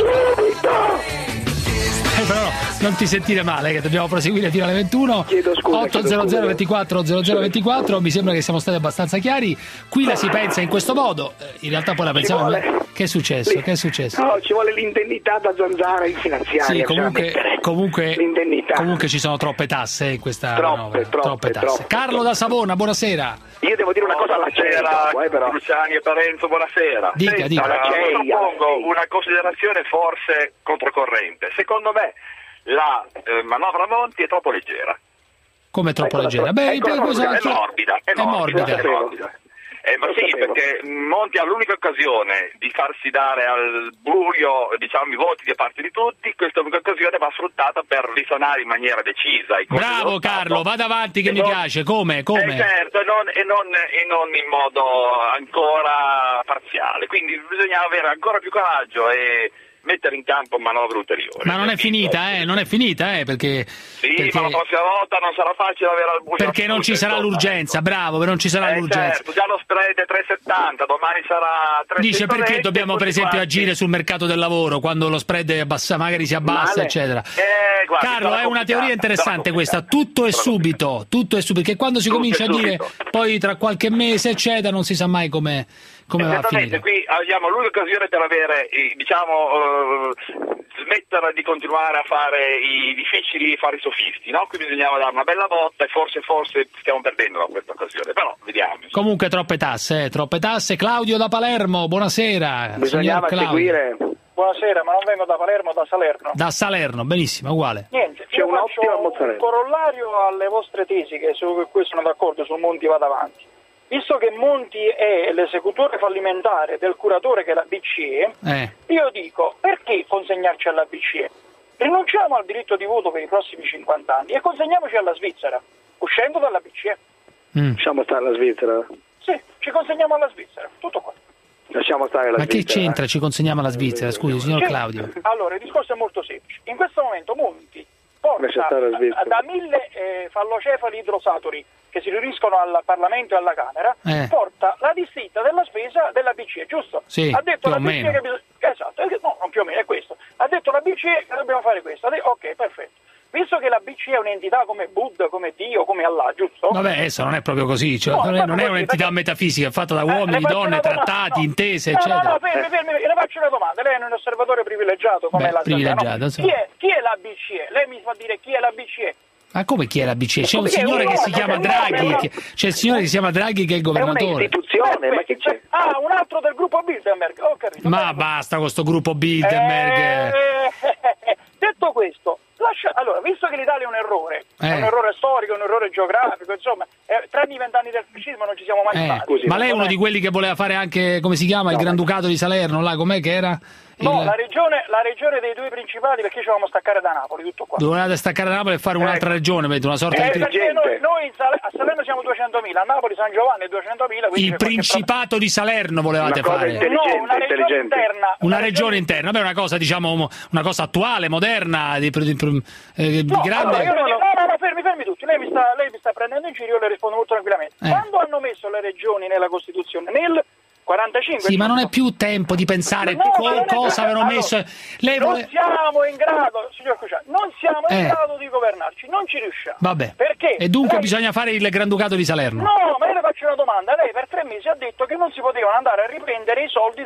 Però non ti sentire male, che dobbiamo proseguire fino alle 21. 800 24 0024. Mi sembra che siamo stati abbastanza chiari. Qui la si pensa in questo modo, in realtà poi la pensiamo. Che è successo? No, ci vuole l'indennità da Zanzara in finanziaria. Sì, comunque ci sono troppe tasse in questa manovra. Troppe tasse. Carlo da Savona, buonasera. Io devo dire una cosa alla Buonasera, Cruciani e Parenzo, buonasera. Dica. Propongo una considerazione forse controcorrente. Secondo me la manovra Monti è troppo leggera. Come troppo leggera? Beh, è morbida. Ma sì, perché Monti ha l'unica occasione di farsi dare al buio, diciamo, i voti da parte di tutti. Questa unica occasione va sfruttata per risanare in maniera decisa i conti. Bravo Carlo, vada avanti che mi piace. Come? Certo, e non in modo ancora parziale. Quindi bisogna avere ancora più coraggio e mettere in campo manovre ulteriori. Ma non è finita, perché... Sì, ma la prossima volta non sarà facile avere al buio. Perché non ci sarà l'urgenza, bravo, non ci sarà l'urgenza. Certo, già lo spread è 3,70, domani sarà 3,70. Dice perché dobbiamo per esempio agire sul mercato del lavoro quando lo spread magari si abbassa, eccetera. Guarda, Carlo, è una teoria interessante questa, tutto è subito, che quando si comincia a dire poi tra qualche mese, eccetera, non si sa mai come va a finire. Qui abbiamo l'unica occasione per avere, smettere di continuare a fare i difficili, fare i sofisti, no? Qui bisognava dare una bella botta e forse stiamo perdendo questa occasione, però vediamo. Comunque troppe tasse. Claudio da Palermo, buonasera. Bisognava seguire. Buonasera, ma non vengo da Palermo, da Salerno. Da Salerno, benissimo, uguale. Niente, io faccio un corollario alle vostre tesi, che su cui sono d'accordo, sul Monti vada avanti. Visto che Monti è l'esecutore fallimentare del curatore che è la BCE, io dico, perché consegnarci alla BCE? Rinunciamo al diritto di voto per i prossimi 50 anni e consegniamoci alla Svizzera, uscendo dalla BCE. Lasciamo stare alla Svizzera? Sì, ci consegniamo alla Svizzera, tutto qua. Lasciamo stare la Ma Svizzera. che c'entra? Ci consegniamo alla Svizzera, scusi, signor Claudio. Allora, il discorso è molto semplice. In questo momento Monti porta da 1000 fallocefali idrosaturi che si riuniscono al Parlamento e alla Camera, porta la distritta della spesa della BCE, giusto? Sì, ha detto più la o BCE meno. Esatto, no, non più o meno, è questo. Ha detto la BCE che dobbiamo fare questo. Ok, perfetto. Visto che la BCE è un'entità come Buddha, come Dio, come Allah, giusto? Vabbè, adesso non è proprio così, cioè, non è un'entità metafisica, è fatta da uomini, donne, trattati, intese, eccetera. No, fermi, le faccio una domanda. Lei è un osservatore privilegiato come la privilegiato, no? sì. Chi è la BCE? Lei mi fa dire chi è la BCE? Ma come chi è la BCE? C'è un signore che si chiama Draghi, c'è il signore che si chiama Draghi che è il governatore. È un'istituzione, ma che c'è? Ah, un altro del gruppo Bilderberg, ho capito. Ma basta con sto gruppo Bilderberg. Detto questo, allora, visto che l'Italia è un errore storico, un errore geografico, insomma, tranne i 20 anni del fascismo non ci siamo mai stati. Ma lei è uno di quelli che voleva fare anche, come si chiama, il Granducato di Salerno, là, com'è che era? No, la regione dei due principali, perché ci volevamo staccare da Napoli, tutto qua. Dovevate staccare da Napoli e fare un'altra regione, una sorta di... Perché noi a Salerno siamo 200.000, a Napoli San Giovanni è 200.000. Il Principato di una Salerno volevate fare? No, una regione interna. Una regione interna, beh, una cosa, diciamo, una cosa attuale, moderna, di grande... No, fermi tutti, lei mi sta prendendo in giro, io le rispondo molto tranquillamente. Quando hanno messo le regioni nella Costituzione? Nel 45. Sì, ma non è più tempo di pensare cosa avevano messo. Non siamo in grado, signor Cruciani, in grado di governarci, non ci riusciamo. Vabbè. Perché? E dunque bisogna fare il Granducato di Salerno. No, ma io le faccio una domanda. Lei per 3 mesi ha detto che non si potevano andare a riprendere i soldi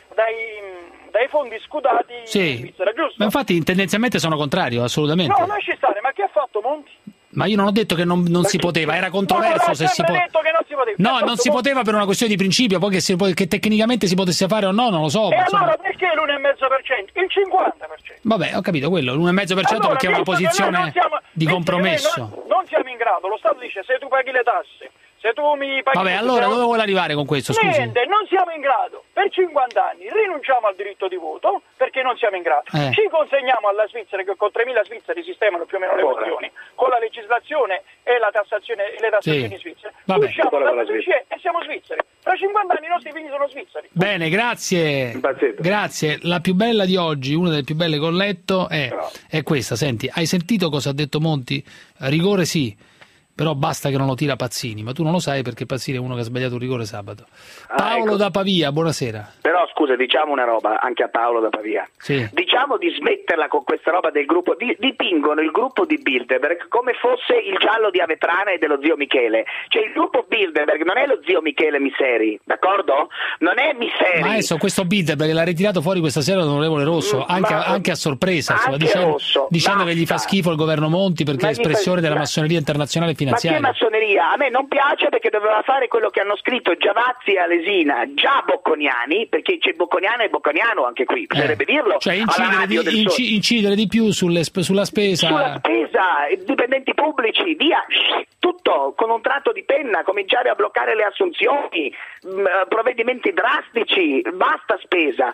dai fondi scudati in Svizzera, giusto? Ma infatti tendenzialmente sono contrario, assolutamente. No, lasci stare, ma che ha fatto Monti? Ma io non ho detto che non si poteva, era controverso se si poteva. detto che non si poteva. No, non si poteva per una questione di principio, poi che tecnicamente si potesse fare o no, non lo so. E allora perché l'1,5%? Il 50%? Vabbè, ho capito quello, l'1,5% perché è una posizione di compromesso. Non siamo in grado, lo Stato dice se tu paghi le tasse, se tu mi paghi... Vabbè, allora dove vuole arrivare con questo, scusi? Niente, non siamo in grado. Per 50 anni rinunciamo al diritto di voto perché non siamo in grado. Ci consegniamo alla Svizzera, che con 3.000 svizzeri sistemano più o meno le questioni, con la legislazione e la tassazione e le tassazioni svizzere. Usciamo dalla BCE e siamo svizzeri. Tra 50 anni i nostri figli sono svizzeri. Bene, grazie. Grazie. La più bella di oggi, una delle più belle che ho letto, è questa. Senti, hai sentito cosa ha detto Monti? Rigore sì. Però basta che non lo tira Pazzini, ma tu non lo sai perché Pazzini è uno che ha sbagliato un rigore sabato. Paolo da Pavia, buonasera. Però scusa, diciamo una roba anche a Paolo da Pavia. Sì. Diciamo di smetterla con questa roba del gruppo, dipingono il gruppo di Bilderberg come fosse il giallo di Avetrana e dello zio Michele. Cioè il gruppo Bilderberg non è lo zio Michele Miseri, d'accordo? Non è Miseri. Ma adesso questo Bilderberg l'ha ritirato fuori questa sera l'onorevole Rosso, anche a sorpresa, dicendo che gli fa schifo il governo Monti perché è espressione della massoneria internazionale finanziaria. Ma che massoneria? A me non piace perché doveva fare quello che hanno scritto Giavazzi e Alesina, già bocconiani, perché c'è bocconiano e bocconiano anche qui, bisognerebbe dirlo. Cioè incidere di più sulla spesa. Sulla spesa, dipendenti pubblici, via, tutto con un tratto di penna, cominciare a bloccare le assunzioni, provvedimenti drastici, basta spesa.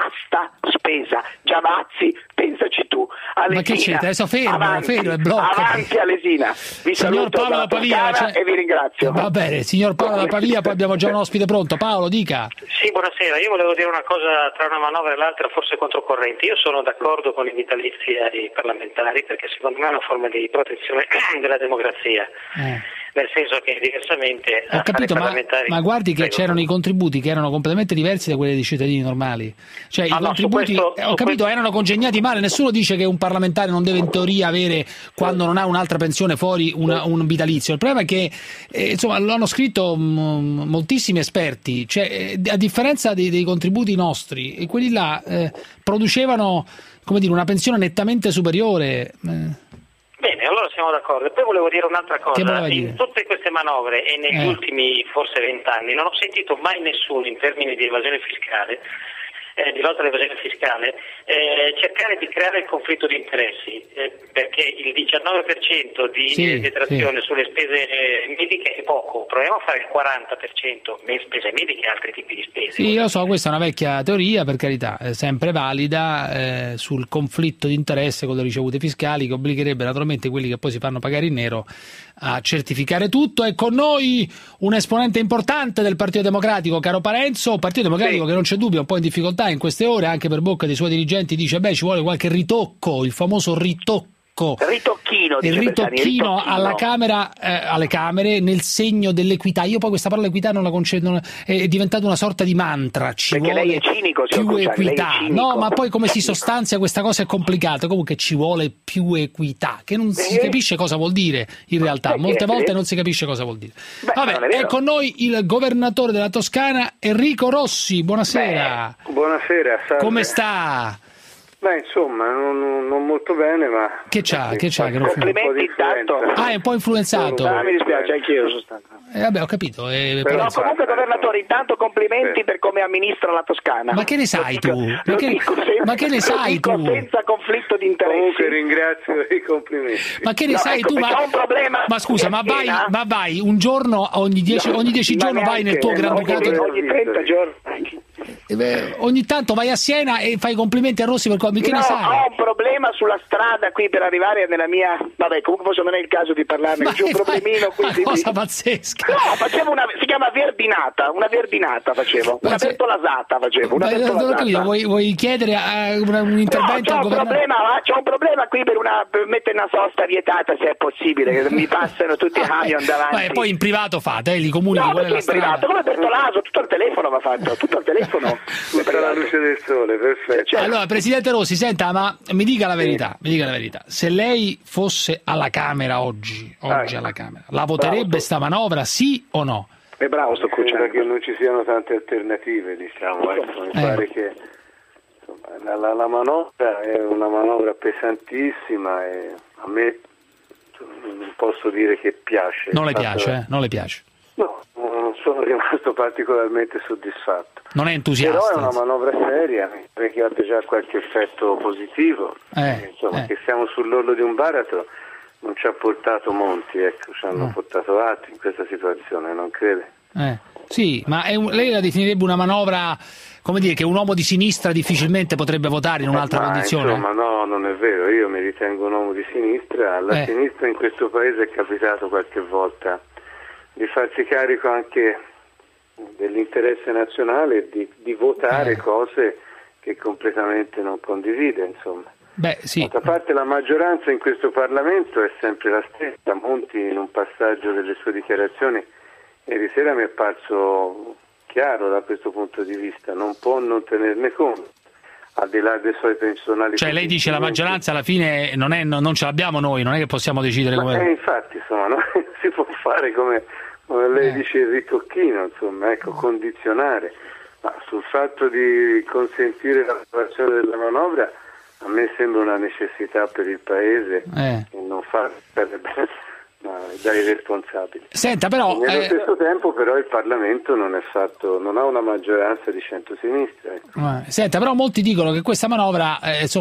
Giavazzi, pensaci tu. Alesina, ma che c'è? Adesso fermo e blocca. Avanti Alesina. Vi saluto Paolo da Pavia e vi ringrazio. Va bene, signor Paolo da Pavia, poi abbiamo già un ospite pronto. Paolo, dica. Sì, buonasera. Io volevo dire una cosa tra una manovra e l'altra, forse controcorrente. Io sono d'accordo con i vitalizi ai parlamentari perché secondo me è una forma di protezione della democrazia. Nel senso che diversamente ho capito, ma guardi che c'erano i contributi che erano completamente diversi da quelli dei cittadini normali. Cioè i contributi erano congegnati male. Nessuno dice che un parlamentare non deve in teoria avere, quando non ha un'altra pensione fuori, un vitalizio. Il problema è che insomma lo hanno scritto moltissimi esperti, cioè a differenza dei contributi nostri, quelli là producevano, come dire, una pensione nettamente superiore. Bene, allora siamo d'accordo. E poi volevo dire un'altra cosa. In tutte queste manovre e negli ultimi forse 20 anni non ho sentito mai nessuno in termini di evasione fiscale di lotta all'evasione fiscale, cercare di creare il conflitto di interessi, perché il 19% di detrazione sulle spese mediche è poco, proviamo a fare il 40% spese mediche e altri tipi di spese. Sì, io so, questa è una vecchia teoria, per carità, sempre valida, sul conflitto di interesse con le ricevute fiscali, che obbligherebbe naturalmente quelli che poi si fanno pagare in nero a certificare tutto. E con noi un esponente importante del Partito Democratico, caro Parenzo, Partito Democratico che non c'è dubbio è un po' in difficoltà in queste ore, anche per bocca dei suoi dirigenti dice ci vuole qualche ritocco, il famoso ritocco. Ritocchino alla Camera, alle Camere, nel segno dell'equità. Io poi questa parola equità non la concedo, è diventata una sorta di mantra. Ci perché vuole lei è cinico, più equità. No, ma poi come si sostanzia questa cosa è complicato. Comunque ci vuole più equità, che non si capisce cosa vuol dire in realtà. Molte volte non si capisce cosa vuol dire. Vabbè, è con noi il governatore della Toscana, Enrico Rossi. Buonasera. Buonasera, salve. Come sta? Insomma, non molto bene, ma... Che c'ha? Che non complimenti intanto. È un po' influenzato. Mi dispiace, anch'io sono stato. Vabbè, ho capito. Però comunque, governatore, intanto complimenti per come amministra la Toscana. Ma che ne sai tu? Ma che ne sai tu? Senza conflitto di interessi. Comunque ringrazio i complimenti. Ma che ne sai tu? C'è un problema. Ma scusa, ma vai un giorno, ogni 10 giorni vai nel tuo Granducato. Ogni 30 giorni. Ogni tanto vai a Siena e fai complimenti a Rossi per cosa? Che ne sai? Ho un problema sulla strada qui per arrivare nella mia... Vabbè, comunque forse non è il caso di parlarne. C'è un problemino qui. Una cosa pazzesca. No, facevo si chiama verdinata, una verdinata facevo. Una bertolasata facevo. Vuoi chiedere un intervento al governo? C'ho un problema qui per mettere una sosta vietata, se è possibile, che mi passano tutti i camion davanti. E poi in privato fate, li comunichi qual è la strada. Privato, come Bertolaso, tutto al telefono va fatto, tutto al telefono. Tutta la luce del sole, perfetto. Allora, Presidente Rossi, senta, ma mi dica la verità, se lei fosse alla Camera oggi alla Camera, la voterebbe sta manovra, sì o no? È bravo sto Cruciani. Che non ci siano tante alternative, diciamo, mi pare che insomma, la manovra è una manovra pesantissima e a me non posso dire che piace. Non le piace, non le piace? No, non sono rimasto particolarmente soddisfatto. Non è entusiasta? Però è una manovra seria, perché abbia già qualche effetto positivo. Che siamo sull'orlo di un baratro non ci ha portato Monti, ci hanno portato altri in questa situazione, non crede? Sì, ma lei la definirebbe una manovra, come dire, che un uomo di sinistra difficilmente potrebbe votare in un'altra condizione? Insomma, no, non è vero, io mi ritengo un uomo di sinistra, alla sinistra in questo paese è capitato qualche volta di farsi carico anche dell'interesse nazionale e di votare cose che completamente non condivide, insomma. D'altra parte la maggioranza in questo Parlamento è sempre la stessa. Monti in un passaggio delle sue dichiarazioni ieri sera mi è parso chiaro da questo punto di vista, non può non tenerne conto, al di là dei suoi personali. Cioè lei dice la maggioranza alla fine non ce l'abbiamo noi, non è che possiamo decidere come... infatti insomma, non si può fare come lei dice il ritocchino, insomma, condizionare, ma sul fatto di consentire l'approvazione della manovra a me sembra una necessità per il Paese e non fare dai responsabili. Senta, però nello stesso tempo però il Parlamento non ha una maggioranza di centrosinistra. Senta, però molti dicono che questa manovra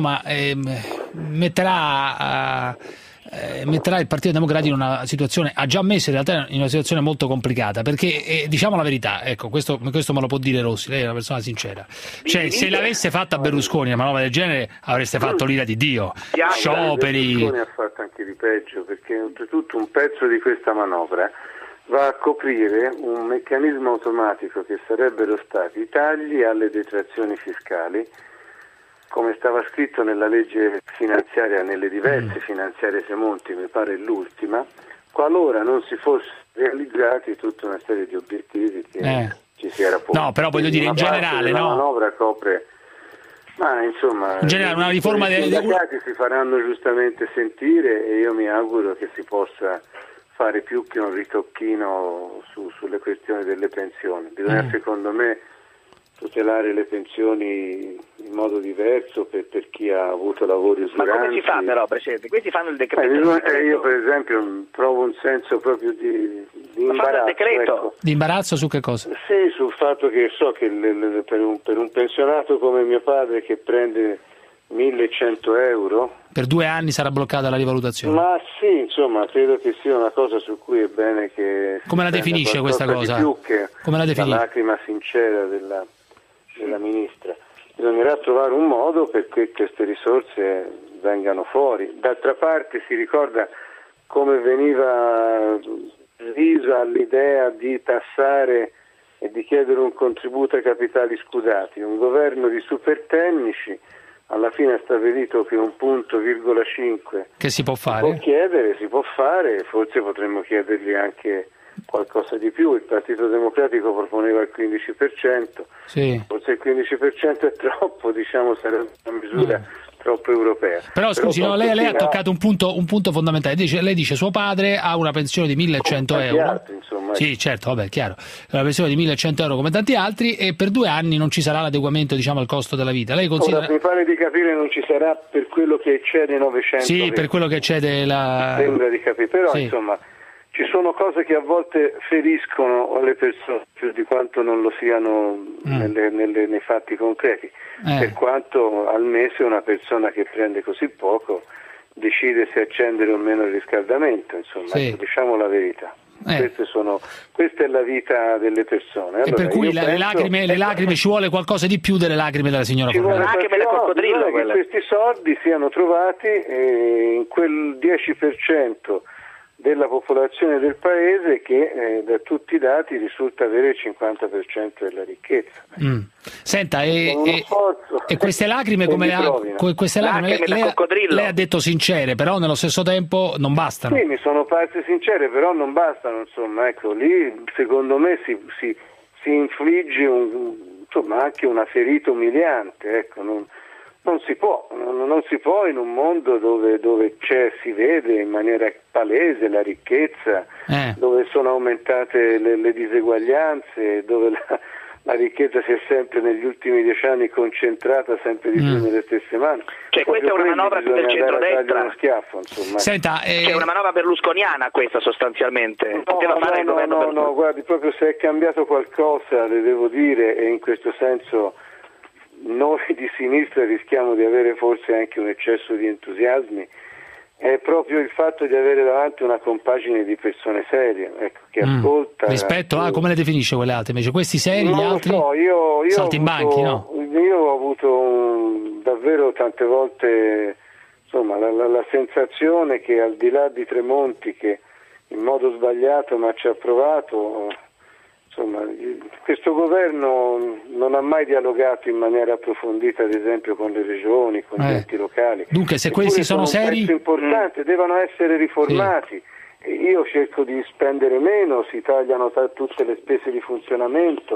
metterà il Partito Democratico in una situazione, ha già messo in realtà in una situazione molto complicata, perché diciamo la verità, questo me lo può dire Rossi, lei è una persona sincera, cioè se l'avesse fatta Berlusconi una manovra del genere avreste fatto l'ira di Dio, scioperi. Berlusconi ha fatto anche di peggio, perché oltretutto un pezzo di questa manovra va a coprire un meccanismo automatico che sarebbero stati i tagli alle detrazioni fiscali, come stava scritto nella legge finanziaria, nelle diverse finanziarie Tremonti, mi pare l'ultima, qualora non si fossero realizzati tutta una serie di obiettivi che ci si era posto. No, però voglio dire, in generale, la manovra copre, ma insomma, in generale una riforma i sindacati si faranno giustamente sentire e io mi auguro che si possa fare più che un ritocchino sulle questioni delle pensioni. Bisogna, secondo me, tutelare le pensioni in modo diverso per chi ha avuto lavori usuranti. Ma come si fa però, Presidente? Questi fanno il decreto. Io per esempio trovo un senso proprio di imbarazzo, decreto. Ecco. Di imbarazzo su che cosa? Sì, sul fatto che so che per un pensionato come mio padre che prende 1.100 euro... Per 2 anni sarà bloccata la rivalutazione. Ma sì, insomma, credo che sia una cosa su cui è bene che... Come la definisce questa cosa? Di più che Come la definisce? La lacrima sincera della ministra. Bisognerà trovare un modo perché queste risorse vengano fuori. D'altra parte si ricorda come veniva risa l'idea di tassare e di chiedere un contributo ai capitali scudati. Un governo di supertecnici, alla fine ha stabilito che 1,5 che si può fare? Si può chiedere, si può fare, forse potremmo chiedergli anche qualcosa di più. Il Partito Democratico proponeva il 15%, sì. Forse il 15% è troppo, diciamo, sarebbe una misura troppo europea. Però scusi, no, lei ha toccato un punto fondamentale. Lei dice suo padre ha una pensione di 1.100 euro. Altri, insomma, sì, certo, vabbè, chiaro. Una pensione di 1.100 euro come tanti altri e per 2 anni non ci sarà l'adeguamento, diciamo, al costo della vita. Lei considera... Ora, mi pare di capire non ci sarà per quello che eccede 900. Sì, per quello che eccede la... Sembra di capire, però sì. Insomma... Ci sono cose che a volte feriscono le persone più di quanto non lo siano nei fatti concreti, per quanto al mese una persona che prende così poco decide se accendere o meno il riscaldamento, insomma, sì. Diciamo la verità. Questa è la vita delle persone. Allora, e per cui le lacrime ci vuole qualcosa di più delle lacrime della signora Fornero. Lacrime da coccodrillo, che questi soldi siano trovati in quel 10% della popolazione del paese che da tutti i dati risulta avere il 50% della ricchezza. Senta, e queste lacrime come queste lacrime lei ha detto sincere, però nello stesso tempo non bastano. Sì, mi sono parse sincere, però non bastano, insomma, ecco, lì secondo me si infligge anche una ferita umiliante, ecco, non si può in un mondo dove si vede in maniera palese la ricchezza, dove sono aumentate le diseguaglianze, dove la ricchezza si è sempre negli ultimi 10 anni concentrata sempre di più nelle stesse mani. Cioè questa è una manovra del centrodestra. Uno schiaffo, insomma. Senta, è una manovra berlusconiana questa sostanzialmente. No, guardi, proprio se è cambiato qualcosa, le devo dire, e in questo senso noi di sinistra rischiamo di avere forse anche un eccesso di entusiasmi, è proprio il fatto di avere davanti una compagine di persone serie, ecco, che ascolta. Rispetto a come le definisce quelle altre? Invece questi seri, gli altri? No, io saltimbanchi, no? Io ho avuto davvero tante volte, insomma, la sensazione che al di là di Tremonti, che in modo sbagliato ma ci ha provato, insomma, questo governo non ha mai dialogato in maniera approfondita, ad esempio, con le regioni, con gli enti locali. Dunque, se questi sono seri, un pezzo importante, devono essere riformati. Sì. Io cerco di spendere meno, si tagliano tutte le spese di funzionamento,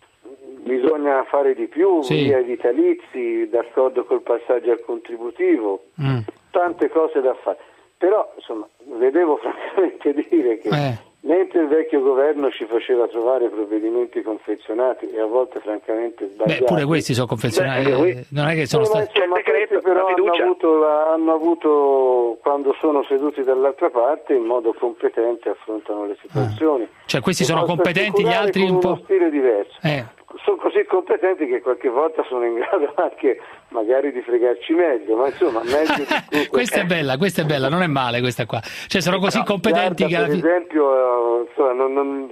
bisogna fare di più, via i vitalizi, d'accordo col passaggio al contributivo, tante cose da fare. Però, insomma, le devo francamente dire che mentre il vecchio governo ci faceva trovare provvedimenti confezionati e a volte francamente sbagliati. Pure questi sono confezionati, non è che sono stati. Questi però hanno avuto, quando sono seduti dall'altra parte, in modo competente affrontano le situazioni. Cioè questi sono competenti, gli altri un po'. Uno stile diverso. Sono così competenti che qualche volta sono in grado anche magari di fregarci meglio, ma insomma meglio di questa è bella, non è male questa qua. Cioè sono così competenti che per esempio insomma, non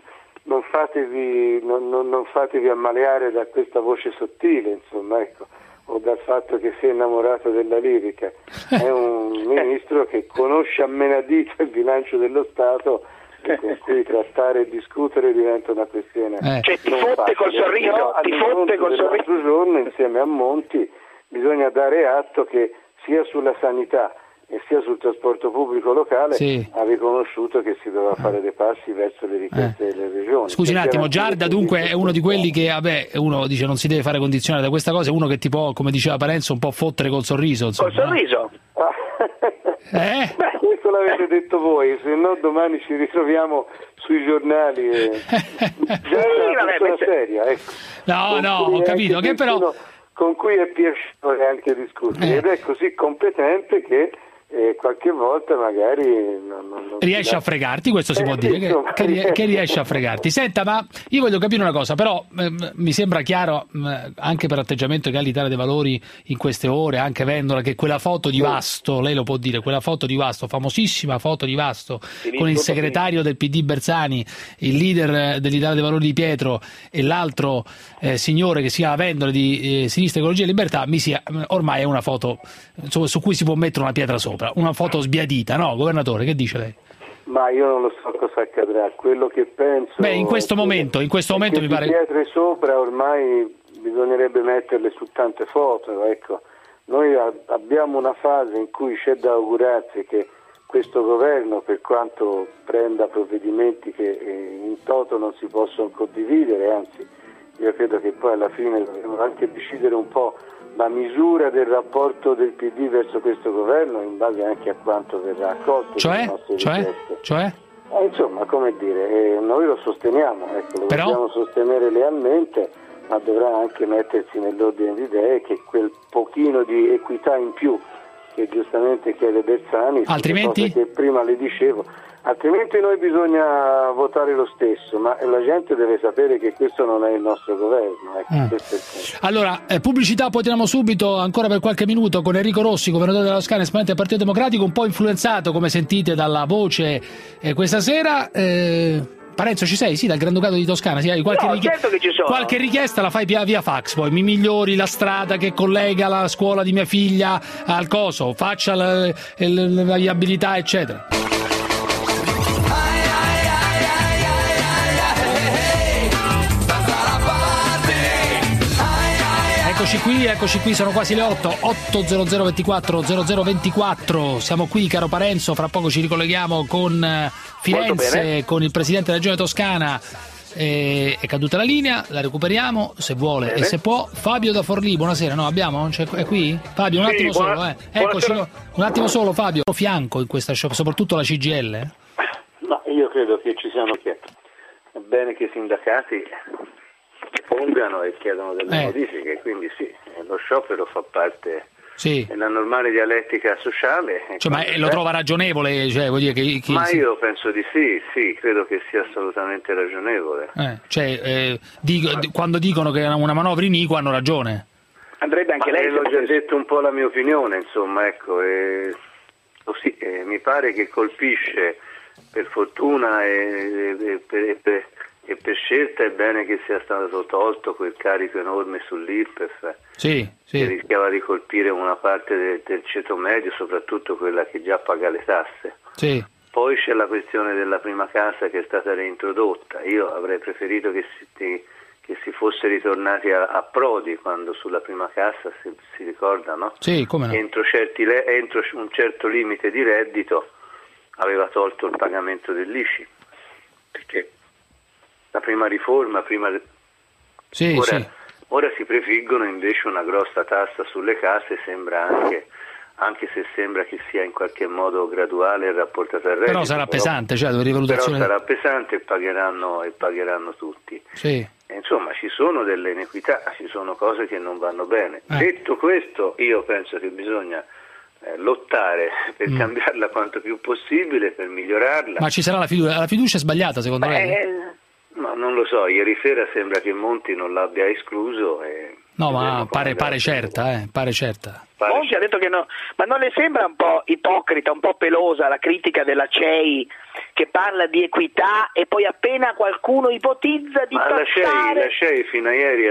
fatevi ammaliare da questa voce sottile, insomma, ecco, o dal fatto che si è innamorato della lirica. È un ministro che conosce a menadito il bilancio dello Stato, con cui trattare e discutere diventa una questione. Cioè ti fotte col sorriso, L'altro giorno insieme a Monti bisogna dare atto che sia sulla sanità e sia sul trasporto pubblico locale ha riconosciuto che si doveva fare dei passi verso le richieste delle regioni. Scusi un attimo, Giarda dunque è uno di quelli che uno dice non si deve fare condizionare da questa cosa, è uno che ti può, come diceva Parenzo, un po' fottere col sorriso, insomma. Col sorriso? Questo l'avete detto voi, se no domani ci ritroviamo sui giornali seria, ecco. No, ho capito che però con cui è piacevole anche discutere ed è così competente che e qualche volta magari non riesce a fregarti, questo si può dire, che riesce a fregarti. Senta, ma io voglio capire una cosa, però mi sembra chiaro anche per l'atteggiamento che ha l'Italia dei Valori in queste ore, anche Vendola, che quella foto di Vasto, lei lo può dire, quella foto di Vasto, famosissima foto di Vasto, con il segretario del PD Bersani, il leader dell'Italia dei Valori Di Pietro e l'altro signore che si chiama Vendola di Sinistra Ecologia e Libertà, ormai è una foto su cui si può mettere una pietra sopra, una foto sbiadita, no, governatore, che dice lei? Ma io non lo so cosa accadrà, quello che penso... In questo momento mi pare... Le pietre sopra ormai bisognerebbe metterle su tante foto, ecco. Noi abbiamo una fase in cui c'è da augurarsi che questo governo, per quanto prenda provvedimenti che in toto non si possono condividere, anzi io credo che poi alla fine dovremo anche decidere un po' la misura del rapporto del PD verso questo governo in base anche a quanto verrà accolto. Cioè? Insomma, come dire, noi lo sosteniamo, ecco, lo dobbiamo sostenere lealmente, ma dovrà anche mettersi nell'ordine di idee che quel pochino di equità in più che giustamente chiede Bersani, altrimenti che prima le dicevo, altrimenti noi bisogna votare lo stesso, ma la gente deve sapere che questo non è il nostro governo, ecco, questo è il punto. Allora, pubblicità, poi tiriamo subito ancora per qualche minuto con Enrico Rossi, governatore della Toscana, esponente del Partito Democratico, un po' influenzato, come sentite, dalla voce questa sera. Parenzo, ci sei? Sì, dal Granducato di Toscana. Sì, certo che ci sono. Qualche richiesta la fai via fax, poi mi migliori la strada che collega la scuola di mia figlia al coso, faccia la viabilità, eccetera. Eccoci qui, sono quasi le 8:0024, siamo qui, caro Parenzo, fra poco ci ricolleghiamo con Firenze, con il Presidente della Regione Toscana, è caduta la linea, la recuperiamo se vuole e se può. Fabio da Forlì, buonasera, no abbiamo? È qui? Fabio, un attimo solo, eccoci, un attimo solo Fabio, fianco in questa show, soprattutto la CGIL? No, io credo che ci siano chiesto. È bene che i sindacati pongano e chiedono delle modifiche, quindi sì, lo sciopero fa parte della normale dialettica sociale. Ma lo trova ragionevole? Cioè, vuol dire che io penso di sì, credo che sia assolutamente ragionevole. Quando dicono che è una manovra iniqua hanno ragione. Andrebbe anche lei. L'ho già detto un po' la mia opinione, insomma, ecco, mi pare che colpisce, per fortuna e per scelta, è bene che sia stato tolto quel carico enorme sull'IRPEF che rischiava di colpire una parte del ceto medio, soprattutto quella che già paga le tasse. Poi c'è la questione della prima casa che è stata reintrodotta. Io avrei preferito che si fosse ritornati a Prodi, quando sulla prima casa si ricorda, no? Come no? Entro un certo limite di reddito aveva tolto il pagamento dell'ICI, perché la prima riforma, ora si prefiggono invece una grossa tassa sulle case, sembra anche se sembra che sia in qualche modo graduale e rapportata al reddito. Però sarà pesante, rivalutazione. Però sarà pesante e pagheranno tutti. Insomma, ci sono delle inequità, ci sono cose che non vanno bene. Detto questo, io penso che bisogna lottare per cambiarla quanto più possibile, per migliorarla. Ma ci sarà la fiducia è sbagliata secondo lei? No, non lo so, ieri sera sembra che Monti non l'abbia escluso. No, ma pare certa, pare certa. Monti ha detto che no, ma non le sembra un po' ipocrita, un po' pelosa la critica della CEI che parla di equità e poi appena qualcuno ipotizza di tassare... La CEI fino a ieri ha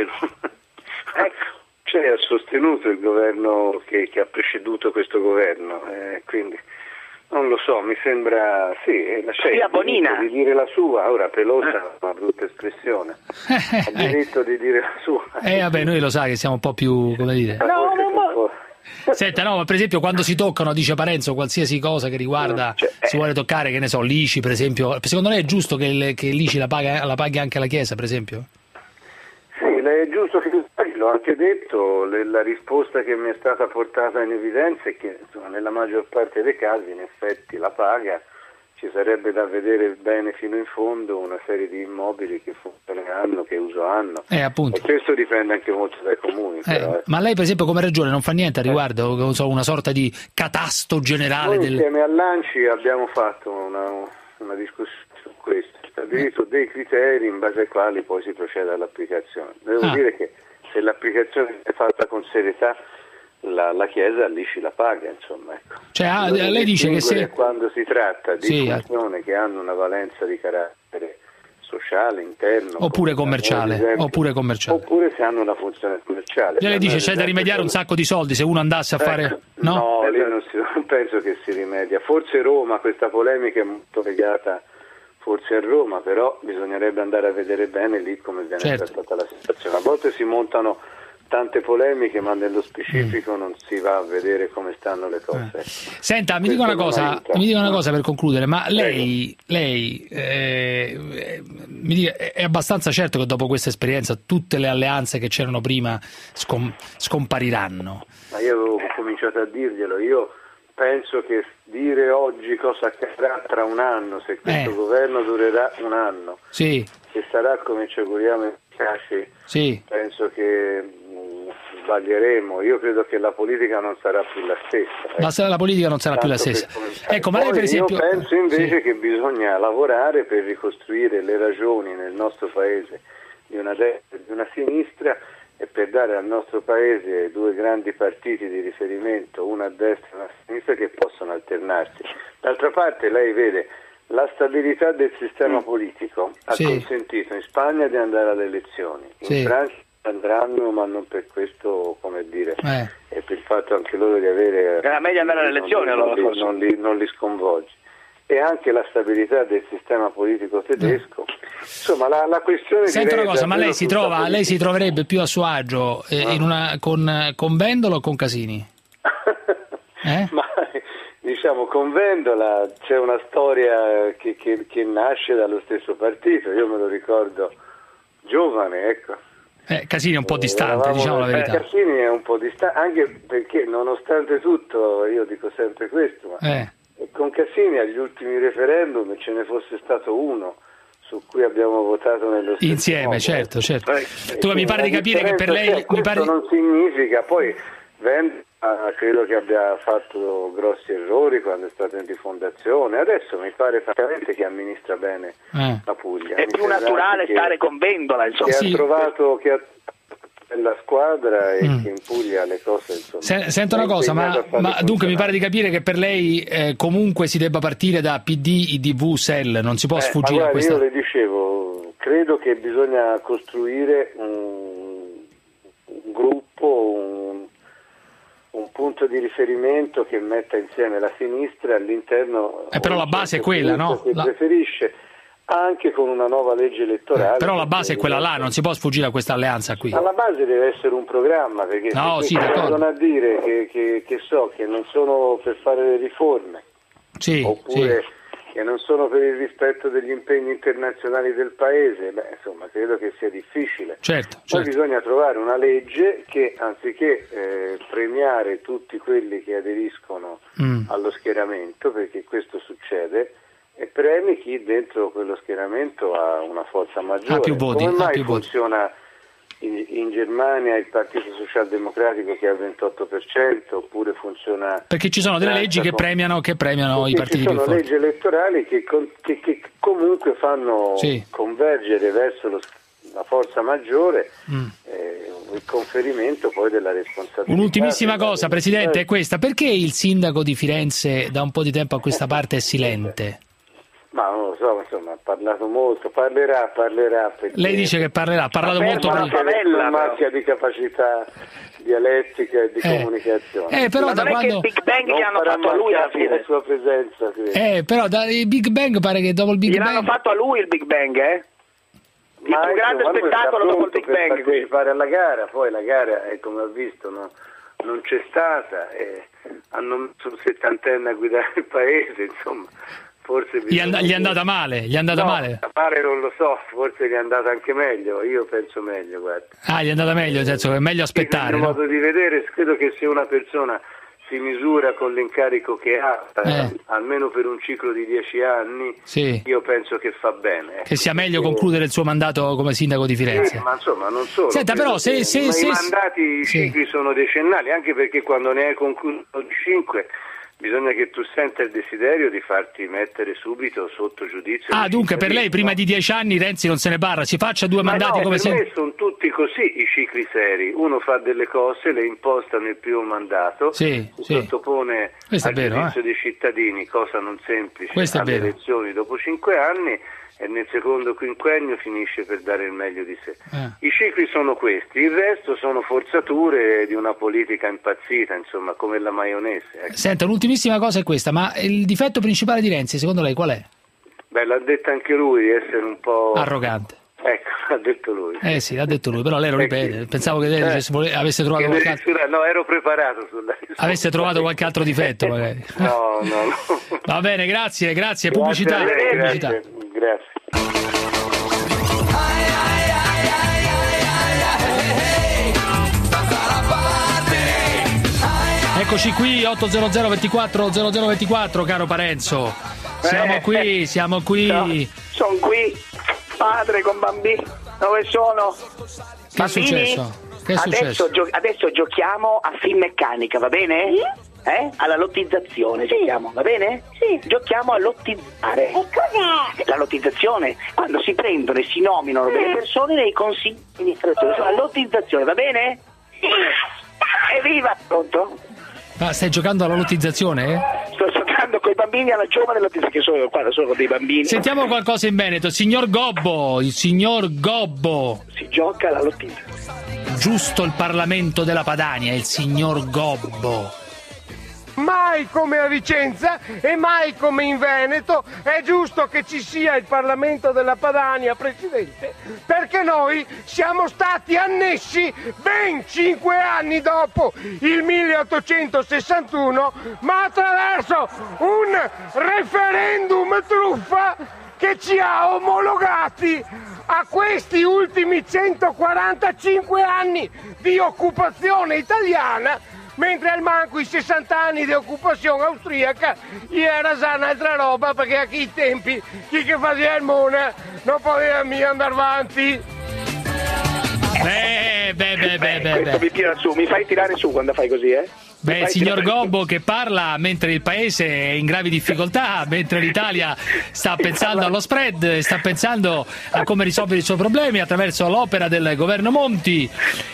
sostenuto il governo che ha preceduto questo governo, quindi... Non lo so, mi sembra, la CEI ha diritto di dire la sua, ora pelosa è una brutta espressione, ha diritto di dire la sua. Vabbè, noi lo sa che siamo un po' più, come dire... Senta, no, ma per esempio quando si toccano, dice Parenzo, qualsiasi cosa che riguarda, si vuole toccare, che ne so, l'ICI per esempio, secondo lei è giusto che l'ICI la paghi anche la Chiesa, per esempio? Sì, è giusto che l'ho anche detto, la risposta che mi è stata portata in evidenza è che insomma, nella maggior parte dei casi in effetti la paga, ci sarebbe da vedere bene fino in fondo una serie di immobili che funzione hanno, che uso hanno, appunto. E questo dipende anche molto dai comuni. Ma lei per esempio come regione non fa niente a riguardo, una sorta di catasto generale? Noi insieme all'ANCI abbiamo fatto una discussione su questo, stabilito dei criteri in base ai quali poi si procede all'applicazione. Devo dire che se l'applicazione è fatta con serietà, la Chiesa l'ICI la paga, insomma, ecco. Cioè, lei dice che se quando si tratta di funzioni che hanno una valenza di carattere sociale, interno, oppure commerciale, oppure se hanno una funzione commerciale. Lei dice c'è da rimediare un sacco di soldi se uno andasse a fare no, lì non penso che si rimedia. Forse Roma, questa polemica è molto legata forse a Roma, però bisognerebbe andare a vedere bene lì come viene trattata la situazione. A volte si montano tante polemiche, ma nello specifico non si va a vedere come stanno le cose. Senta, mi dica una cosa per concludere, ma lei mi dica, è abbastanza certo che dopo questa esperienza tutte le alleanze che c'erano prima scompariranno? Ma io avevo cominciato a dirglielo, io penso che dire oggi cosa accadrà tra un anno, se questo governo durerà un anno, che sarà come ci auguriamo efficace, penso che sbaglieremo. Io credo che la politica non sarà più la stessa. La politica non sarà più la stessa. Ecco, ma lei per esempio... Io penso invece che bisogna lavorare per ricostruire le ragioni nel nostro paese di una destra e di una sinistra, e per dare al nostro paese due grandi partiti di riferimento, una a destra e una a sinistra, che possono alternarsi. D'altra parte lei vede, la stabilità del sistema politico ha consentito in Spagna di andare alle elezioni, in Francia andranno, ma non per questo, come dire, e per il fatto anche loro di avere... Era meglio andare alle elezioni, non li sconvolge. E anche la stabilità del sistema politico tedesco. Insomma, la questione... Senta una cosa, ma lei si troverebbe più a suo agio con Vendola o con Casini? Ma diciamo, con Vendola c'è una storia che nasce dallo stesso partito, io me lo ricordo giovane, ecco. Casini è un po' distante, diciamo la verità. Casini è un po' distante, anche perché nonostante tutto, io dico sempre questo, ma con Casini agli ultimi referendum ce ne fosse stato uno su cui abbiamo votato nello stesso insieme modo. certo. Tu mi pare di capire che per lei non significa poi credo che abbia fatto grossi errori quando è stato in rifondazione, adesso mi pare francamente che amministra bene la Puglia. È più naturale stare con Vendola, insomma. Che ha trovato la squadra e che in Puglia le cose, insomma. Sento una cosa, ma dunque mi pare di capire che per lei comunque si debba partire da PD, IDV, SEL, non si può sfuggire a questa... Io le dicevo, credo che bisogna costruire un gruppo, un punto di riferimento che metta insieme la sinistra all'interno... però la base è quella, no? Preferisce, anche con una nuova legge elettorale. Però la base è quella là, non si può sfuggire a questa alleanza qui. Ma la base deve essere un programma, perché se vengono a dire che non sono per fare le riforme, oppure che non sono per il rispetto degli impegni internazionali del Paese, insomma, credo che sia difficile. Poi bisogna trovare una legge che, anziché premiare tutti quelli che aderiscono allo schieramento, perché questo succede, e premi chi dentro quello schieramento ha una forza maggiore. Più voti, come mai funziona in Germania il Partito Socialdemocratico che ha il 28%, oppure funziona... Perché ci sono delle leggi che premiano i partiti più forti. Ci sono leggi elettorali che comunque fanno convergere verso la forza maggiore il conferimento poi della responsabilità. Un'ultimissima cosa, Presidente, è questa: perché il sindaco di Firenze da un po' di tempo a questa parte è silente? Ma non lo so, insomma, ha parlato molto, parlerà. Lei dice che parlerà, ha parlato molto per una macchia di capacità dialettica e di comunicazione. Però da quando... il Big Bang gli hanno fatto a lui alla fine. La sua presenza, credo. Però dal Big Bang pare che dopo il Big Bang... Gliel'hanno fatto a lui il Big Bang, il più grande spettacolo dopo il Big Bang. Per partecipare alla gara, poi la gara, come ho visto, non c'è stata, hanno messo un settantenne a guidare il paese, insomma... Forse gli è andata male? Male non lo so, forse gli è andata anche meglio, io penso meglio, guarda. Gli è andata meglio, nel senso che è meglio aspettare. Il mio modo di vedere, credo che se una persona si misura con l'incarico che ha, almeno per un ciclo di 10 anni, io penso che fa bene. Che sia meglio concludere il suo mandato come sindaco di Firenze. Ma insomma, non solo. Senta, però, i mandati, i cicli sono decennali, anche perché quando ne hai concluso 5... bisogna che tu senta il desiderio di farti mettere subito sotto giudizio. Dunque per lei prima di 10 anni Renzi non se ne parla, si faccia 2 mandati come per me sono tutti così i cicli seri. Uno fa delle cose, le imposta nel primo mandato, sottopone al giudizio dei cittadini, cosa non semplice, alle elezioni dopo 5 anni, e nel secondo quinquennio finisce per dare il meglio di sé. I cicli sono questi, il resto sono forzature di una politica impazzita, insomma, come la maionese. Ecco. Senta, l'ultimissima cosa è questa, ma il difetto principale di Renzi, secondo lei, qual è? Beh, l'ha detto anche lui, di essere un po' arrogante. Ecco, l'ha detto lui. Sì, l'ha detto lui, però lei lo ripete. Pensavo che lei avesse trovato qualche altro... No, ero preparato sulla risposta. Avesse trovato qualche altro difetto, magari. No. Va bene, grazie. Pubblicità. Grazie. Eccoci qui, 800 24 0024, caro Parenzo. Siamo qui. Sono qui, padre con bambini. Dove sono? Che è successo? Adesso giochiamo a Finmeccanica, va bene? Alla lottizzazione giochiamo, va bene? Sì. Giochiamo a lottizzare. E cos'è? La lottizzazione, quando si prendono e si nominano delle persone nei consigli amministratori. La lottizzazione, va bene? Sì. Evviva! Pronto? Ma stai giocando alla lottizzazione? Sto giocando con i bambini alla giovane lottizzazione, che sono qua, sono dei bambini. Sentiamo qualcosa in Veneto. Il signor Gobbo. Si gioca alla lottizzazione. Giusto il Parlamento della Padania, il signor Gobbo. Mai come a Vicenza e mai come in Veneto è giusto che ci sia il Parlamento della Padania, Presidente, perché noi siamo stati annessi ben 5 anni dopo il 1861, ma attraverso un referendum truffa che ci ha omologati a questi ultimi 145 anni di occupazione italiana, mentre al manco i 60 anni di occupazione austriaca era già un'altra roba, perché a quei tempi chi che faceva il mona non poteva mica andare avanti. Questo mi tira su, mi fai tirare su quando fai così, il signor Gobbo che parla mentre il paese è in gravi difficoltà, mentre l'Italia sta pensando allo spread, sta pensando a come risolvere i suoi problemi attraverso l'opera del governo Monti,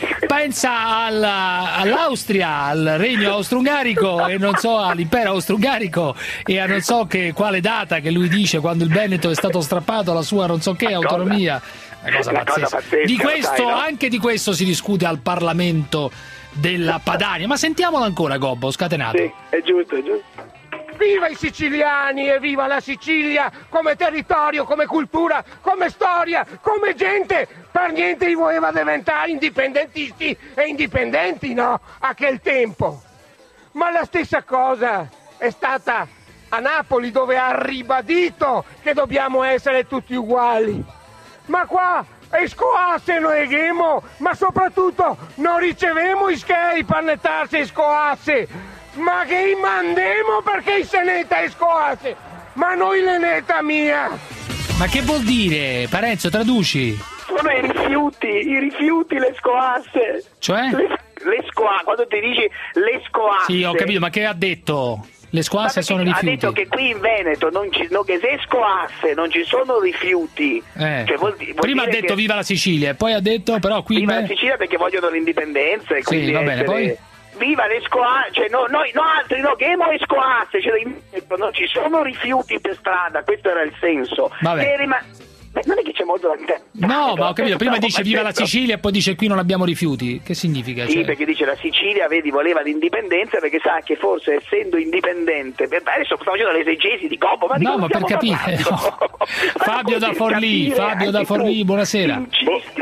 pensa all'Austria, al regno austro-ungarico e non so, all'impero austro-ungarico e a non so quale data che lui dice quando il Veneto è stato strappato alla sua non so che autonomia. Una cosa pazzesca. Di questo, anche di questo si discute al Parlamento della Padania. Ma sentiamolo ancora, Gobbo, scatenato. Sì, è giusto. Viva i siciliani e viva la Sicilia come territorio, come cultura, come storia, come gente. Per niente vi voleva diventare indipendentisti e indipendenti, no? A quel tempo. Ma la stessa cosa è stata a Napoli, dove ha ribadito che dobbiamo essere tutti uguali. Ma qua scoasse noi ghemo, ma soprattutto non ricevemo i schei per nettarsi e scoasse, ma che i mandemo perché se netta e scoasse, ma noi le netta mia. Ma che vuol dire? Parenzo, traduci. Sono i rifiuti, le scoasse. Cioè? Le scoasse, quando ti dici le scoasse. Sì, ho capito, ma che ha detto? Le scoasse sono rifiuti. Ha detto che qui in Veneto che se scoasse non ci sono rifiuti. Cioè vuol prima ha detto viva la Sicilia e poi ha detto però qui viva la Sicilia perché vogliono l'indipendenza e quindi va bene, poi viva le scoasse, cioè Ghemo e scoasse, cioè non ci sono rifiuti per strada, questo era il senso. Non è che c'è molto da dire. No, ma ho capito, prima dice viva la Sicilia e poi dice qui non abbiamo rifiuti. Che significa? Sì, perché dice la Sicilia, voleva l'indipendenza perché sa che forse essendo indipendente, adesso sto facendo l'esegesi di Gobbo, ma no, ma per capire. Fabio da Forlì, buonasera. Buonasera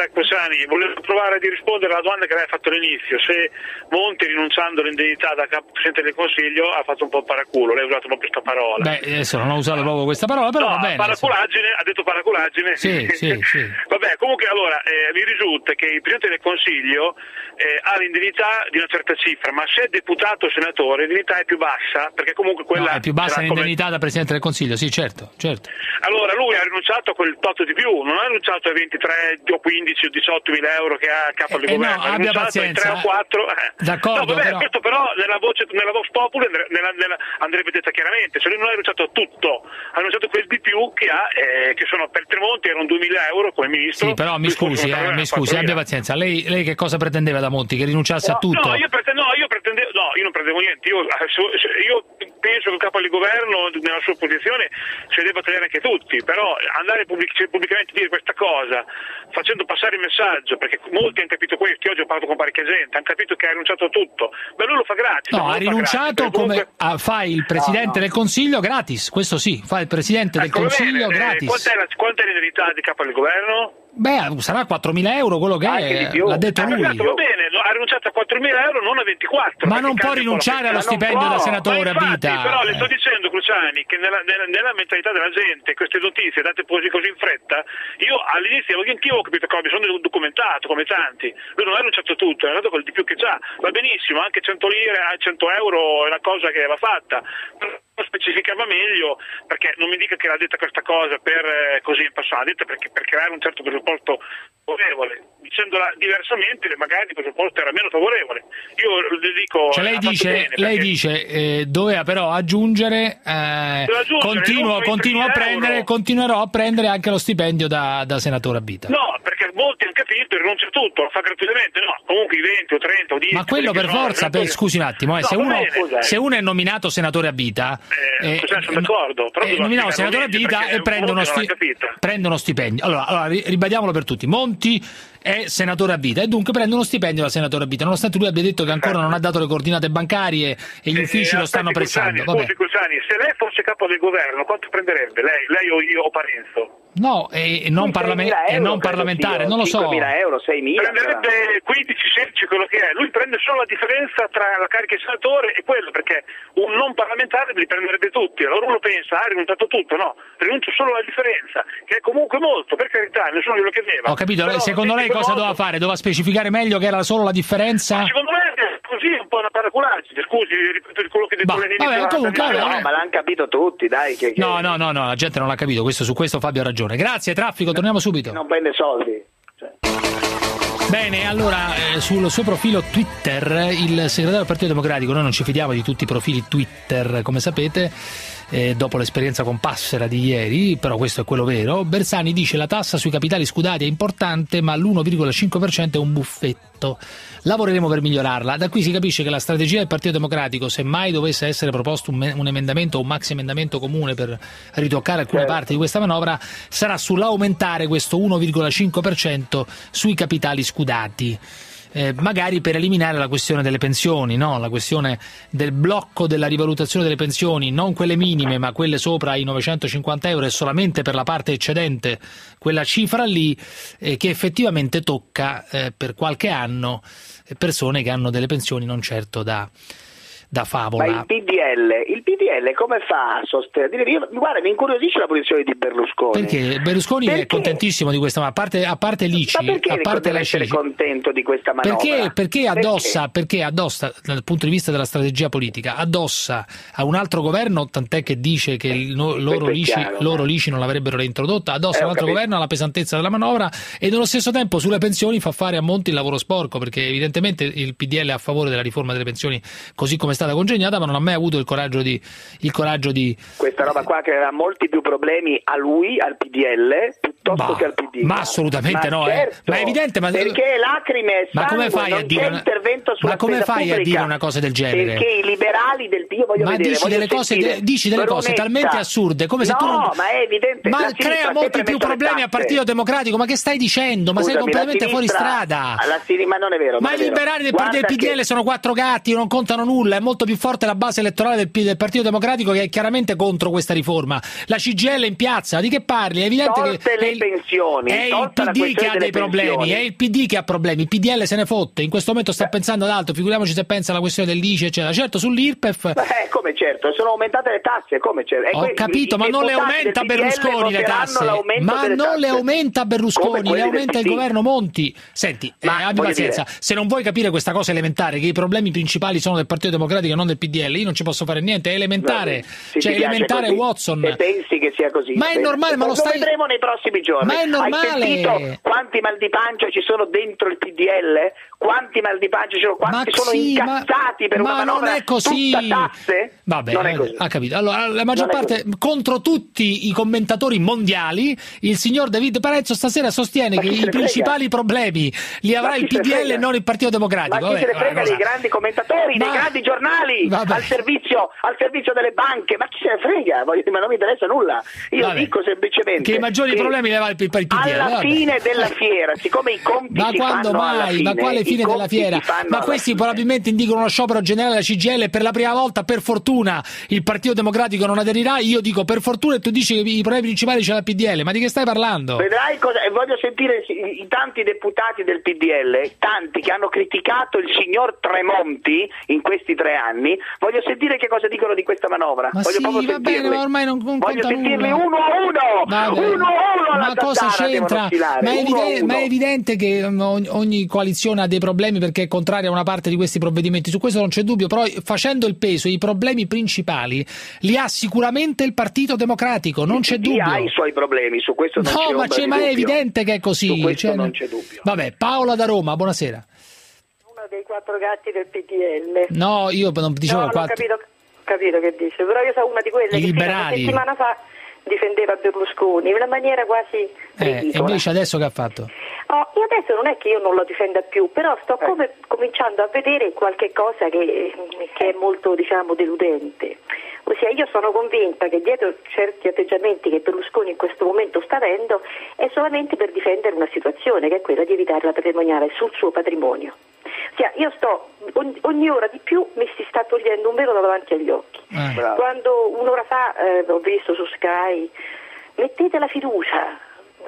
Allora, Cruciani, volevo provare a rispondere alla domanda che lei ha fatto all'inizio. Se Monti, rinunciando all'indennità da capo Presidente del Consiglio, ha fatto un po' paraculo. Lei ha usato proprio questa parola. Beh, adesso non ho usato proprio questa parola, però va bene. Paraculaggine, ha detto paraculaggine? Sì. Vabbè, comunque allora, mi risulta che il Presidente del Consiglio ha l'indennità di una certa cifra, ma se è deputato o senatore l'indennità è più bassa, perché comunque quella... No, è più bassa l'indennità da Presidente del Consiglio, sì, certo. Allora lui ha rinunciato a quel tot di più, non ha rinunciato ai 23 o 15 o 18 mila euro che ha a capo del governo, ha rinunciato pazienza. ai 3 o 4. D'accordo, no, vabbè, questo però nella Vox Populi andrebbe detta chiaramente, cioè lui non ha rinunciato a tutto, ha rinunciato a quel di più che ha, che sono per Tremonti erano 2.000 euro come ministro. Sì, però mi scusi, abbia pazienza, lei che cosa pretendeva da Monti? Che rinunciasse a tutto? No, io non prendevo niente, io penso che il capo del governo nella sua posizione si debba tenere anche tutti, però andare pubblicamente a dire questa cosa facendo passare il messaggio, perché molti hanno capito questo, oggi ho parlato con parecchia gente, hanno capito che ha rinunciato a tutto, beh lui lo fa gratis. No, ha rinunciato come fa il Presidente del Consiglio gratis, questo sì, fa il Presidente del Consiglio gratis. Quant'è l'indennità di capo del governo? Beh, sarà 4.000 euro quello che è, l'ha detto lui. Va bene, ha rinunciato a 4.000 euro, non a 24. Ma non può rinunciare allo stipendio da senatore a vita. Però le sto dicendo, Cruciani, che nella mentalità della gente queste notizie date così in fretta, io all'inizio anch'io ho capito che ho bisogno di un documentato, come tanti. Lui non ha rinunciato a tutto, è andato con il di più che c'ha. Va benissimo, anche 100 lire, 100 euro è una cosa che va fatta. Specificava meglio, perché non mi dica che l'ha detta questa cosa per così in passato, l'ha detta per creare un certo presupposto favorevole, dicendola diversamente magari il presupposto era meno favorevole. Io le dico, cioè lei dice doveva però aggiungere continuerò a prendere anche lo stipendio da senatore a vita. No, perché molti hanno capito, rinuncia a tutto, lo fa gratuitamente, no, comunque i 20 o 30 o 10. Ma quello per forza, scusi un attimo, se uno è nominato senatore a vita, sono d'accordo, però è nominato senatore a vita e prende uno stipendio. Allora ribadiamolo per tutti, Monti è senatore a vita e dunque prende uno stipendio da senatore a vita, nonostante lui abbia detto che ancora non ha dato le coordinate bancarie e gli uffici lo stanno pressando. Scusi, Cruciani, se lei fosse capo del governo, quanto prenderebbe? Lei o io o Parenzo? No, non parlamentare, non lo so. 5.000 euro, 6.000. Prenderebbe 15-16 quello che è. Lui prende solo la differenza tra la carica di senatore e quello, perché un non parlamentare li prenderebbe tutti. Allora uno pensa, ha rinunciato tutto, no, rinuncio solo alla differenza, che è comunque molto, per carità, nessuno glielo chiedeva. Ho capito, però, secondo lei cosa doveva fare? Doveva specificare meglio che era solo la differenza? Ma secondo me è così un po' una paraculaggine, scusi, ripeto quello che detto all'inizio. Ma l'hanno capito tutti, dai. No, la gente non l'ha capito, su questo Fabio ha ragione. Grazie, Traffico, torniamo subito. Non prende soldi. Bene, allora sul suo profilo Twitter il segretario del Partito Democratico, noi non ci fidiamo di tutti i profili Twitter, come sapete, dopo l'esperienza con Passera di ieri, però questo è quello vero. Bersani dice: la tassa sui capitali scudati è importante, ma l'1,5% è un buffetto. Lavoreremo per migliorarla. Da qui si capisce che la strategia del Partito Democratico, se mai dovesse essere proposto un emendamento o un maxi emendamento comune per ritoccare alcune parti di questa manovra, sarà sull'aumentare questo 1,5% sui capitali scudati. Magari per eliminare la questione delle pensioni, no? La questione del blocco della rivalutazione delle pensioni, non quelle minime ma quelle sopra i 950 euro e solamente per la parte eccedente quella cifra lì, che effettivamente tocca per qualche anno persone che hanno delle pensioni non certo da favola. Ma il PDL come fa a sostenere? Guarda, mi incuriosisce la posizione di Berlusconi. Perché Berlusconi è contentissimo di questa manovra, a parte l'ICI, a parte la essere contento di questa manovra? Perché addossa, dal punto di vista della strategia politica, addossa a un altro governo, tant'è che dice che loro l'ICI non l'avrebbero reintrodotta, addossa a un altro governo la pesantezza della manovra e nello stesso tempo sulle pensioni fa fare a Monti il lavoro sporco, perché evidentemente il PDL è a favore della riforma delle pensioni così come è stata congegnata, ma non ha mai avuto il coraggio di questa roba qua creerà molti più problemi a lui, al PDL, piuttosto che al PD. Ma assolutamente no, certo, ma è evidente, perché lacrime e sangue, come fai non c'è intervento sulla spesa pubblica, a dire una cosa del genere? Perché i liberali dici delle cose talmente assurde, come se tu non... ma è evidente, ma crea molti più problemi al Partito Democratico, ma che stai dicendo? Ma sei completamente fuori strada. Ma non è vero. Ma i liberali del PDL sono quattro gatti, non contano nulla, è molto molto più forte la base elettorale del Partito Democratico, che è chiaramente contro questa riforma. La CGIL in piazza, di che parli? È evidente tolte che le pensioni, è il PD che ha dei problemi, è il PD che ha problemi, il PDL se ne fotte, in questo momento sta pensando ad altro, figuriamoci se pensa alla questione dell'ICE, eccetera. Certo, sull'IRPEF... come certo, sono aumentate le tasse, come certo. Ho capito, ma non le aumenta Berlusconi le tasse, ma non le aumenta Berlusconi, le aumenta il governo Monti. Senti, abbi pazienza, se non vuoi capire questa cosa elementare, che i problemi principali sono del Partito Democratico e non del PDL, io non ci posso fare niente, è elementare, cioè elementare Watson. E pensi che sia così? Ma è normale, ma lo vedremo nei prossimi giorni. Ma è normale. Hai sentito quanti mal di pancia ci sono dentro il PDL? Quanti mal di pancia ci sono? Quanti sono incazzati per una manovra non è così. Tutta tasse? Vabbè, ha capito. Allora, la maggior parte, contro tutti i commentatori mondiali, il signor David Parenzo stasera sostiene che i principali problemi li avrà il PDL e non il Partito Democratico. Ma chi se ne frega dei grandi commentatori, dei grandi giornali, al servizio delle banche? Ma chi se ne frega? Ma non mi interessa nulla. Io dico semplicemente che i maggiori problemi li avrà il PDL. Alla fine della fiera, siccome i compiti ma quando mai? Ma quale fine della fiera? Ma questi probabilmente indicano uno sciopero generale della CGIL, per la prima volta, per fortuna, il Partito Democratico non aderirà. Io dico per fortuna e tu dici che i problemi principali ce l'ha il PDL. Ma di che stai parlando? Vedrai cosa, e voglio sentire i tanti deputati del PDL, tanti che hanno criticato il signor Tremonti in questi 3 anni, voglio sentire che cosa dicono di questa manovra. Ma voglio sì, va bene, ma ormai non voglio sentirli nulla. uno a uno alla ma cosa c'entra? Ma è evidente che ogni coalizione ha dei problemi perché è contraria a una parte di questi provvedimenti, su questo non c'è dubbio, però facendo il peso, i problemi principali li ha sicuramente il Partito Democratico, non c'è dubbio. Ha i suoi problemi, su questo non c'è ombra di dubbio. Ma è evidente che è così. Su questo non c'è dubbio. Vabbè, Paola da Roma, buonasera. Uno dei 4 gatti del PDL. No, io non dicevo 4. Capito che dice, però io sono una di quelle che fino a una settimana fa difendeva Berlusconi in una maniera quasi ridicola. E invece adesso che ha fatto? Io adesso non è che io non lo difenda più, però sto cominciando a vedere qualche cosa che è molto, diciamo, deludente. Ossia, io sono convinta che dietro certi atteggiamenti che Berlusconi in questo momento sta avendo è solamente per difendere una situazione che è quella di evitare la patrimoniale sul suo patrimonio. Ossia, io ogni ora di più mi si sta togliendo un velo da davanti agli occhi. Quando un'ora fa ho visto su Sky, mettete la fiducia,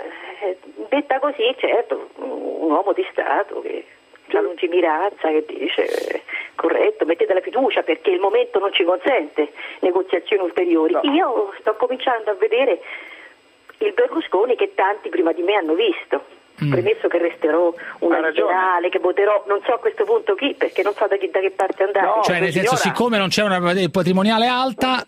detta così, certo, un uomo di Stato che ha lungimiranza, che dice corretto, mettete la fiducia perché il momento non ci consente negoziazioni ulteriori. No. Io sto cominciando a vedere il Berlusconi che tanti prima di me hanno visto. Premesso che resterò una liberale, che voterò non so a questo punto chi, perché non so da che parte andare. No, cioè nel senso, siccome non c'è una patrimoniale alta,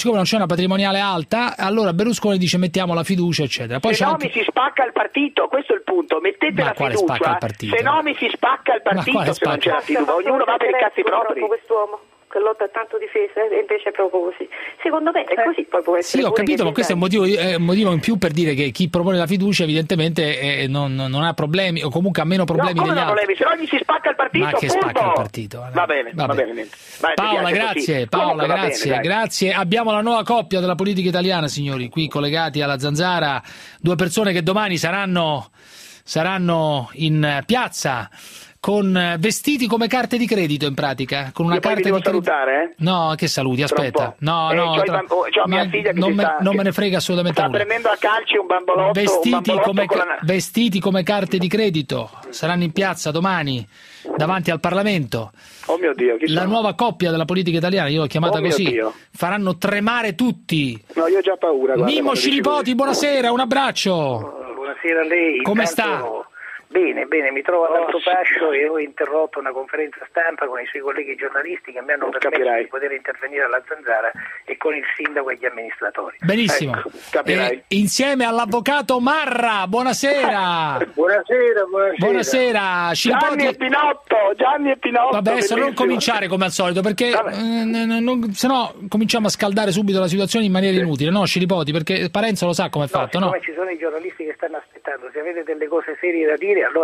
allora Berlusconi dice mettiamo la fiducia, eccetera. Poi se no mi si spacca il partito, questo è il punto, mettete la fiducia, se no mi si spacca il partito, se non c'è la fiducia, ognuno va per i cazzi propri. Quest'uomo che lotta tanto difesa e invece è proprio così. Secondo me è così, poi può essere. Sì, ho capito, ma questo è un motivo in più per dire che chi propone la fiducia evidentemente non ha problemi, o comunque ha meno problemi degli altri. Problemi, se no gli si spacca il partito. Ma che spacca il partito? Va bene. Vai, Paola, grazie. Paola, grazie. Abbiamo la nuova coppia della politica italiana, signori, qui collegati alla Zanzara, 2 persone che domani saranno in piazza con vestiti come carte di credito, in pratica, con una carta di credito. Salutare? No, che saluti, aspetta. No, c'ho mia figlia che non me ne frega assolutamente nulla. Sta prendendo a calci un bambolotto. Vestiti come carte di credito saranno in piazza domani davanti al Parlamento. Oh mio Dio, chi la nuova coppia della politica italiana, io l'ho chiamata così. Faranno tremare tutti. No, io ho già paura. Mimmo Scilipoti, buonasera, un abbraccio. Buonasera a lei. Come sta? Bene, mi trovo all'altro fascio e ho interrotto una conferenza stampa con i suoi colleghi giornalisti che mi hanno permesso di poter intervenire alla Zanzara e con il sindaco e gli amministratori. Benissimo. Insieme all'avvocato Marra, buonasera. Buonasera. Gianni e Pinotto. Vabbè, adesso non cominciare come al solito, perché se no cominciamo a scaldare subito la situazione in maniera inutile, no Scilipoti, perché Parenzo lo sa come è fatto, no? Ci sono i giornalisti che stanno aspettando, se avete delle cose serie da dire allora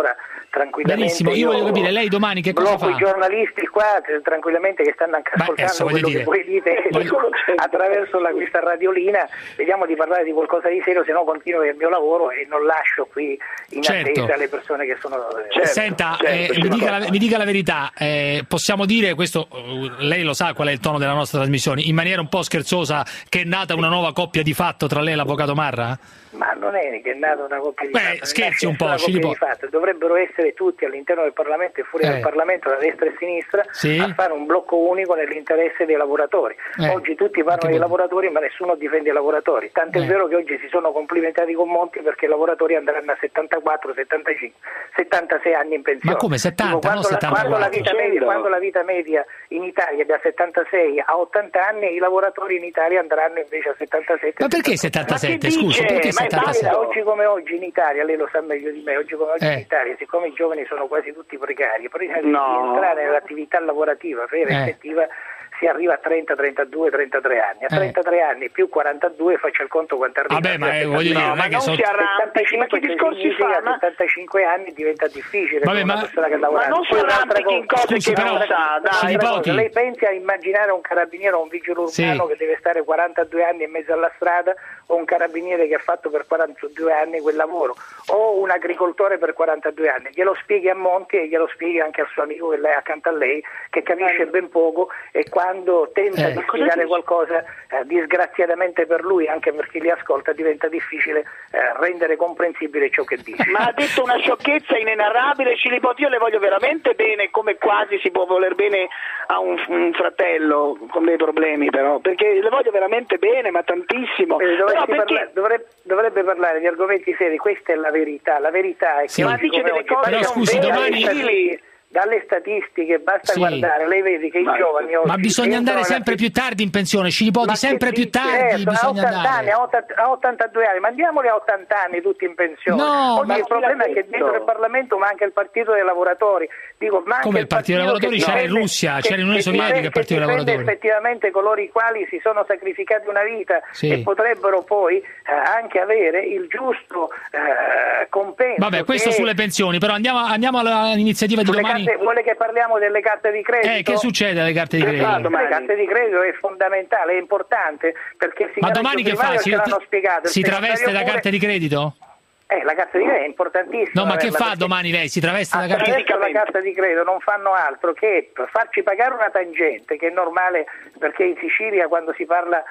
tranquillamente. Benissimo, io voglio capire, lei domani che cosa fa? I giornalisti qua tranquillamente che stanno anche ascoltando quello che voi dite attraverso questa radiolina, vediamo di parlare di qualcosa di serio, se no continuo il mio lavoro e non lascio qui in attesa le persone che sono... Senta, mi dica la verità, possiamo dire, questo lei lo sa qual è il tono della nostra trasmissione, in maniera un po' scherzosa, che è nata una nuova coppia di fatto tra lei e l'avvocato Marra? Ma non è che è nata una coppia di fatto. Scherzi un po', dovrebbero essere tutti all'interno del Parlamento e fuori dal Parlamento, da destra e sinistra, a fare un blocco unico nell'interesse dei lavoratori. Oggi tutti parlano dei lavoratori, ma nessuno difende i lavoratori. Tanto è vero che oggi si sono complimentati con Monti perché i lavoratori andranno a 74, 75, 76 anni in pensione. Ma come 70, non 74? Quando la vita media in Italia è da 76 a 80 anni, i lavoratori in Italia andranno invece a 77. Ma perché 77? Scusa, perché 77? Oggi come oggi in Italia, lei lo sa meglio di me, oggi come oggi in Italia, siccome i giovani sono quasi tutti precari, prima di entrare nell'attività lavorativa vera effettiva si arriva a 30, 32, 33 anni. A 33 anni più 42 faccia il conto quanto arriva. Vabbè, ma voglio dire, non è che sono 75, ma che discorsi fa? A 75 anni diventa difficile per una persona che lavora. Ma non si arrampichi in cose che non sa, dai. Lei pensi a immaginare un carabiniere o un vigile urbano che deve stare 42 anni in mezzo alla strada, o un carabiniere che ha fatto per 42 anni quel lavoro, o un agricoltore per 42 anni. Glielo spieghi a Monti e glielo spieghi anche al suo amico che è accanto a lei, che capisce ben poco, e quando tenta di spiegare qualcosa, disgraziatamente per lui, anche per chi li ascolta, diventa difficile rendere comprensibile ciò che dice. Ma ha detto una sciocchezza inenarrabile, Scilipoti, io le voglio veramente bene, come quasi si può voler bene a un fratello con dei problemi, però, perché le voglio veramente bene, ma tantissimo. Dovrebbe parlare di argomenti seri, questa è la verità è che ma dice delle cose, però scusi, domani dalle statistiche basta guardare, lei vede che i giovani oggi... Ma bisogna andare sempre più tardi in pensione, Scilipoti, sempre più tardi bisogna andare. A 82 anni, mandiamoli a 80 anni tutti in pensione. Oggi il problema è che dentro il Parlamento manca il Partito dei Lavoratori. Come il Partito dei Lavoratori? C'era in Russia, c'era in Unione Sovietica il Partito dei Lavoratori. Effettivamente coloro i quali si sono sacrificati una vita e potrebbero poi anche avere il giusto compenso. Vabbè, questo sulle pensioni, però andiamo all'iniziativa di domani. Vuole che parliamo delle carte di credito? Che succede alle carte di credito? Le carte di credito è fondamentale, è importante, perché ma domani che fa? Si traveste da carte di credito? La carta di credito è importantissima. No, ma che fa domani lei? Si traveste da carta di credito? La carta di credito non fanno altro che farci pagare una tangente, che è normale, perché in Sicilia quando si parla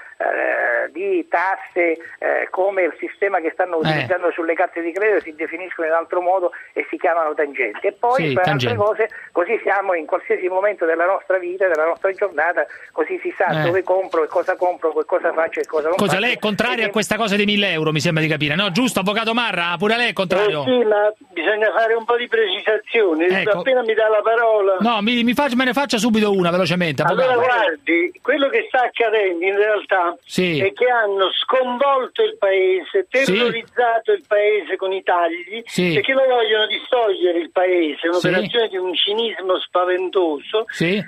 di tasse, come il sistema che stanno utilizzando sulle carte di credito si definiscono in altro modo e si chiamano tangenti. E poi per altre cose, così siamo in qualsiasi momento della nostra vita, della nostra giornata, così si sa dove compro e cosa faccio e cosa non faccio. Lei è contrario a questa cosa dei 1.000 euro, mi sembra di capire, no? Giusto, avvocato Marra? Pure lei è contrario? Sì, ma bisogna fare un po' di precisazioni. Appena mi dà la parola... No, me ne faccia subito una, velocemente. Allora guardi, quello che sta accadendo in realtà è che hanno sconvolto il paese, terrorizzato il paese con i tagli, perché lo vogliono distogliere il paese, un'operazione di un cinismo spaventoso,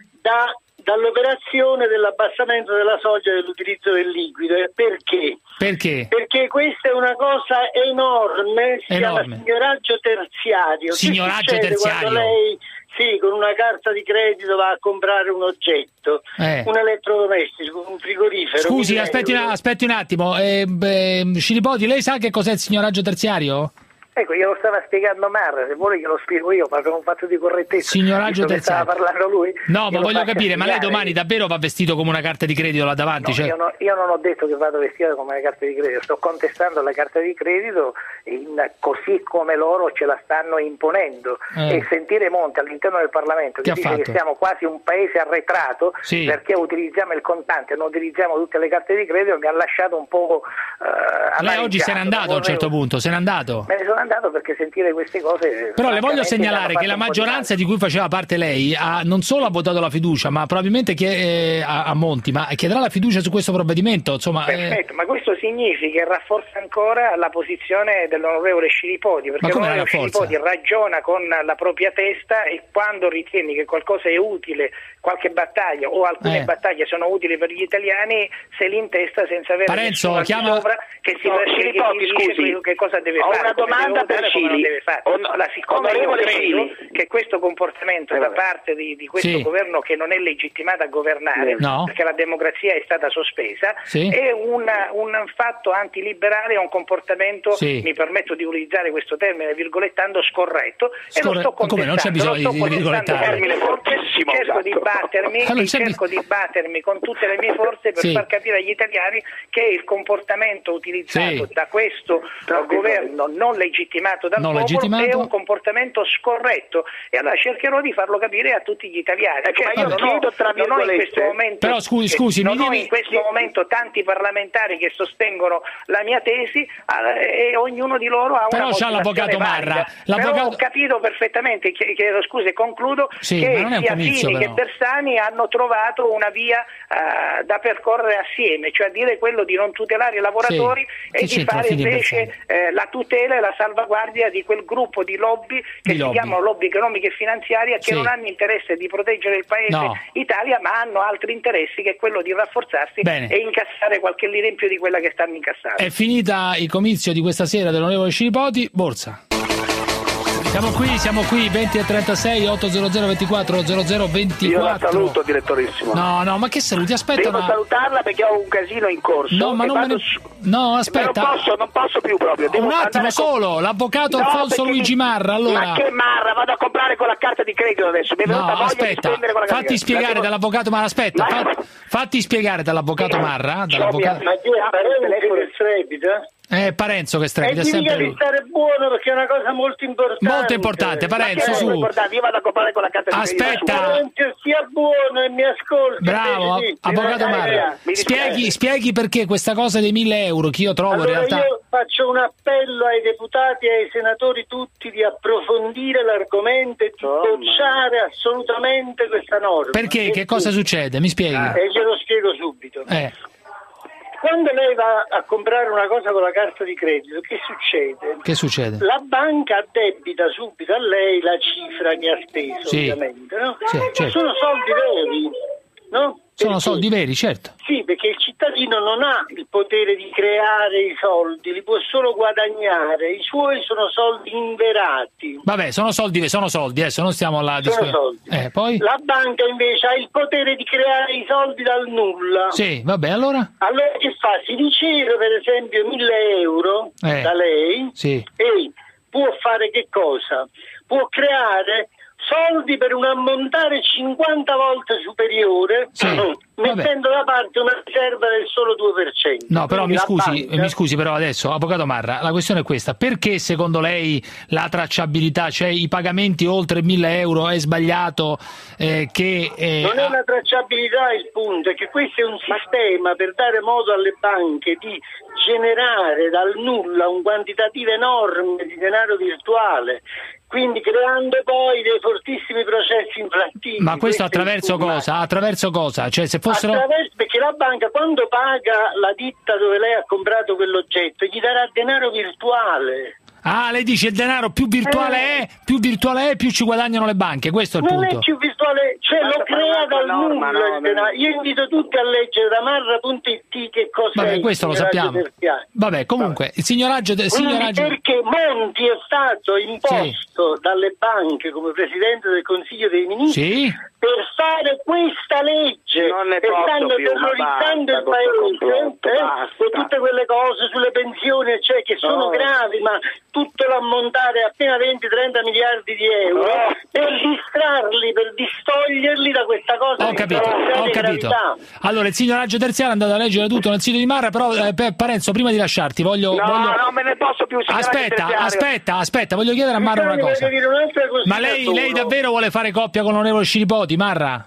dall'operazione dell'abbassamento della soglia dell'utilizzo del liquido. Perché? Perché questa è una cosa enorme, si chiama signoraggio terziario. Signoraggio terziario? Quando lei con una carta di credito va a comprare un oggetto, un elettrodomestico, un frigorifero. Scusi, aspetti un attimo, Scilipoti, lei sa che cos'è il signoraggio terziario? Ecco, glielo stava spiegando Marra, se vuole glielo spiego io, ma per un fatto di correttezza. Signoraggio terziario. Stava parlando lui. No, ma voglio capire, ma lei domani davvero va vestito come una carta di credito là davanti? No, io non ho detto che vado vestito come una carta di credito, sto contestando la carta di credito così come loro ce la stanno imponendo. E sentire Monti all'interno del Parlamento che dice che siamo quasi un paese arretrato perché utilizziamo il contante, non utilizziamo tutte le carte di credito, mi ha lasciato un po' lei oggi se n'è andato a un certo punto, se n'è andato? Me ne sono andato perché sentire queste cose... Però le voglio segnalare che la maggioranza di cui faceva parte lei non solo ha votato la fiducia, ma probabilmente a Monti, ma chiederà la fiducia su questo provvedimento, insomma... Perfetto, ma questo significa che rafforza ancora la posizione dell'onorevole Scilipoti, perché l'onorevole Scilipoti ragiona con la propria testa e quando ritieni che qualcosa è utile, qualche battaglia o alcune battaglie sono utili per gli italiani, se li intesta senza avere Parenzo, nessuno sopra che si dice che cosa deve fare. Una domanda domanda per Scili. Siccome io credo che questo comportamento da parte di questo governo, che non è legittimato a governare perché la democrazia è stata sospesa, è un fatto antiliberale, è un comportamento, mi permetto di utilizzare questo termine virgolettando, scorretto, e lo sto contestando. Come non c'è bisogno di virgolettare? Cerco di battermi con tutte le mie forze per far capire agli italiani che il comportamento utilizzato da questo governo non legittimato dal popolo è un comportamento scorretto, e allora cercherò di farlo capire a tutti gli italiani. Io non ho in questo momento, però scusi, non ho in questo momento tanti parlamentari che sostengono la mia tesi, e ognuno di loro ha una motivazione l'avvocato Marra. Però ho capito perfettamente, chiedo scusa e concludo, che sia Fini che Bersani hanno trovato una via da percorrere assieme, cioè a dire quello di non tutelare i lavoratori e di fare invece la tutela e la salvaguardia di quel gruppo di lobby che si chiamano lobby economiche e finanziaria, che non hanno interesse di proteggere il paese Italia, ma hanno altri interessi, che è quello di rafforzarsi e incassare qualche lira in più di quella che stanno incassando. È finita il comizio di questa sera dell'onorevole Scilipoti. Borsa. Siamo qui 20:36 800 24 0024. Io la saluto, direttorissimo. No, ma che saluti? Aspetta. Devo salutarla perché ho un casino in corso. No, aspetta. Non posso più proprio. Un attimo solo, l'avvocato Alfonso Luigi Marra. Allora. Ma che Marra? Vado a comprare con la carta di credito adesso. Mi è venuta voglia di spendere con la carta fatti spiegare dall'avvocato Marra. Aspetta, fatti spiegare dall'avvocato Marra. Ma chi è Parenzo che strepita? Parenzo che strepita, è sempre lui. Stare buono, perché è una cosa molto importante. Molto importante, Parenzo, su. Io vado a comprare con la carta di credito. Aspetta. Parenzo, stia buono e mi ascolti. Bravo, avvocato Marra. Spieghi perché questa cosa dei 1.000 euro, che io trovo in realtà. Io faccio un appello ai deputati e ai senatori tutti di approfondire l'argomento e di bocciare assolutamente questa norma. Perché? Che cosa succede? Mi spieghi? E glielo spiego subito. Quando lei va a comprare una cosa con la carta di credito, che succede? Che succede? La banca addebita subito a lei la cifra che ha speso, ovviamente, no? Sì, certo. Sono soldi veri, no? Sono soldi veri, certo. Sì, perché il cittadino non ha il potere di creare i soldi, li può solo guadagnare, i suoi sono soldi inverati. Vabbè, sono soldi, adesso non stiamo là a discutere. Poi? La banca invece ha il potere di creare i soldi dal nulla. Sì, vabbè, allora? Allora che fa? Si riceve per esempio 1.000 euro da lei e può fare che cosa? Può creare soldi per un ammontare 50 volte superiore, mettendo da parte una riserva del solo 2%. No, però mi scusi però adesso, avvocato Marra, la questione è questa: perché secondo lei la tracciabilità, cioè i pagamenti oltre 1.000 euro è sbagliato? Non è la tracciabilità il punto, è che questo è un sistema per dare modo alle banche di generare dal nulla un quantitativo enorme di denaro virtuale, quindi creando poi dei fortissimi processi inflattivi. Ma questo attraverso cosa? Attraverso cosa? Cioè, se fossero... Perché la banca, quando paga la ditta dove lei ha comprato quell'oggetto, gli darà denaro virtuale. Ah, lei dice il denaro più virtuale è, più ci guadagnano le banche, questo è il punto. Non è più virtuale, cioè lo crea dal nulla il denaro. Io invito tutti a leggere da marra.it che cosa è. Questo lo sappiamo. Vabbè, comunque, il signoraggio... Perché Monti è stato imposto dalle banche come Presidente del Consiglio dei Ministri per fare questa legge, e stanno terrorizzando il paese e tutte quelle cose sulle pensioni, cioè, che sono gravi, ma tutto l'ammontare appena 20-30 miliardi di euro per distrarli, per distoglierli da questa cosa. Ho capito. Allora, il signoraggio terziario è andato a leggere tutto nel sito di Marra, però Parenzo, prima di lasciarti voglio... No, non me ne posso più. Aspetta, voglio chiedere a Marra una cosa. Ma lei davvero vuole fare coppia con l'onorevole Scilipoti, Marra?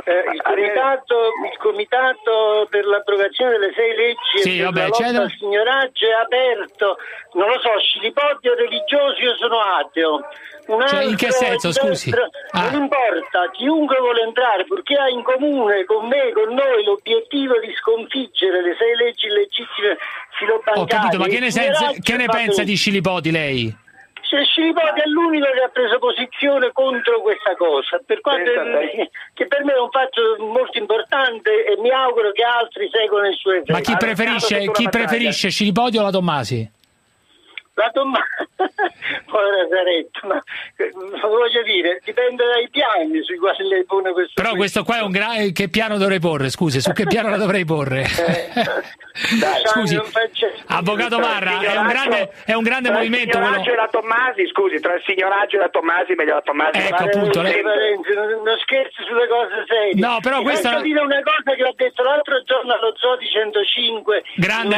Il comitato per l'abrogazione delle 6 leggi e per la lotta al signoraggio è aperto. Non lo so, Scilipoti è religioso, io sono ateo. In che senso, scusi? Non importa, chiunque vuole entrare, purché ha in comune con me, con noi, l'obiettivo di sconfiggere le 6 leggi illegittime filobancarie. Ho capito, ma che ne pensa di Scilipoti lei? Scilipoti è l'unico che ha preso posizione contro questa cosa, per quanto che per me è un fatto molto importante, e mi auguro che altri seguano il suo esempio. Ma chi preferisce Scilipoti o la Tommasi? La Tommasi, povera Zaretta, ma voglio dire, dipende dai piani sui quali lei pone questo. Però questo qua è un che piano dovrei porre, scusi, su che piano la dovrei porre? Dai, scusi, avvocato Marra, è un grande movimento quello. Tra il signoraggio e la Tommasi, scusi, tra il signoraggio e la Tommasi, meglio la Tommasi. Ecco, appunto. Non scherzi sulle cose serie. No, però questa Faccio dire una cosa che ho detto l'altro giorno allo Zodi 105. Grande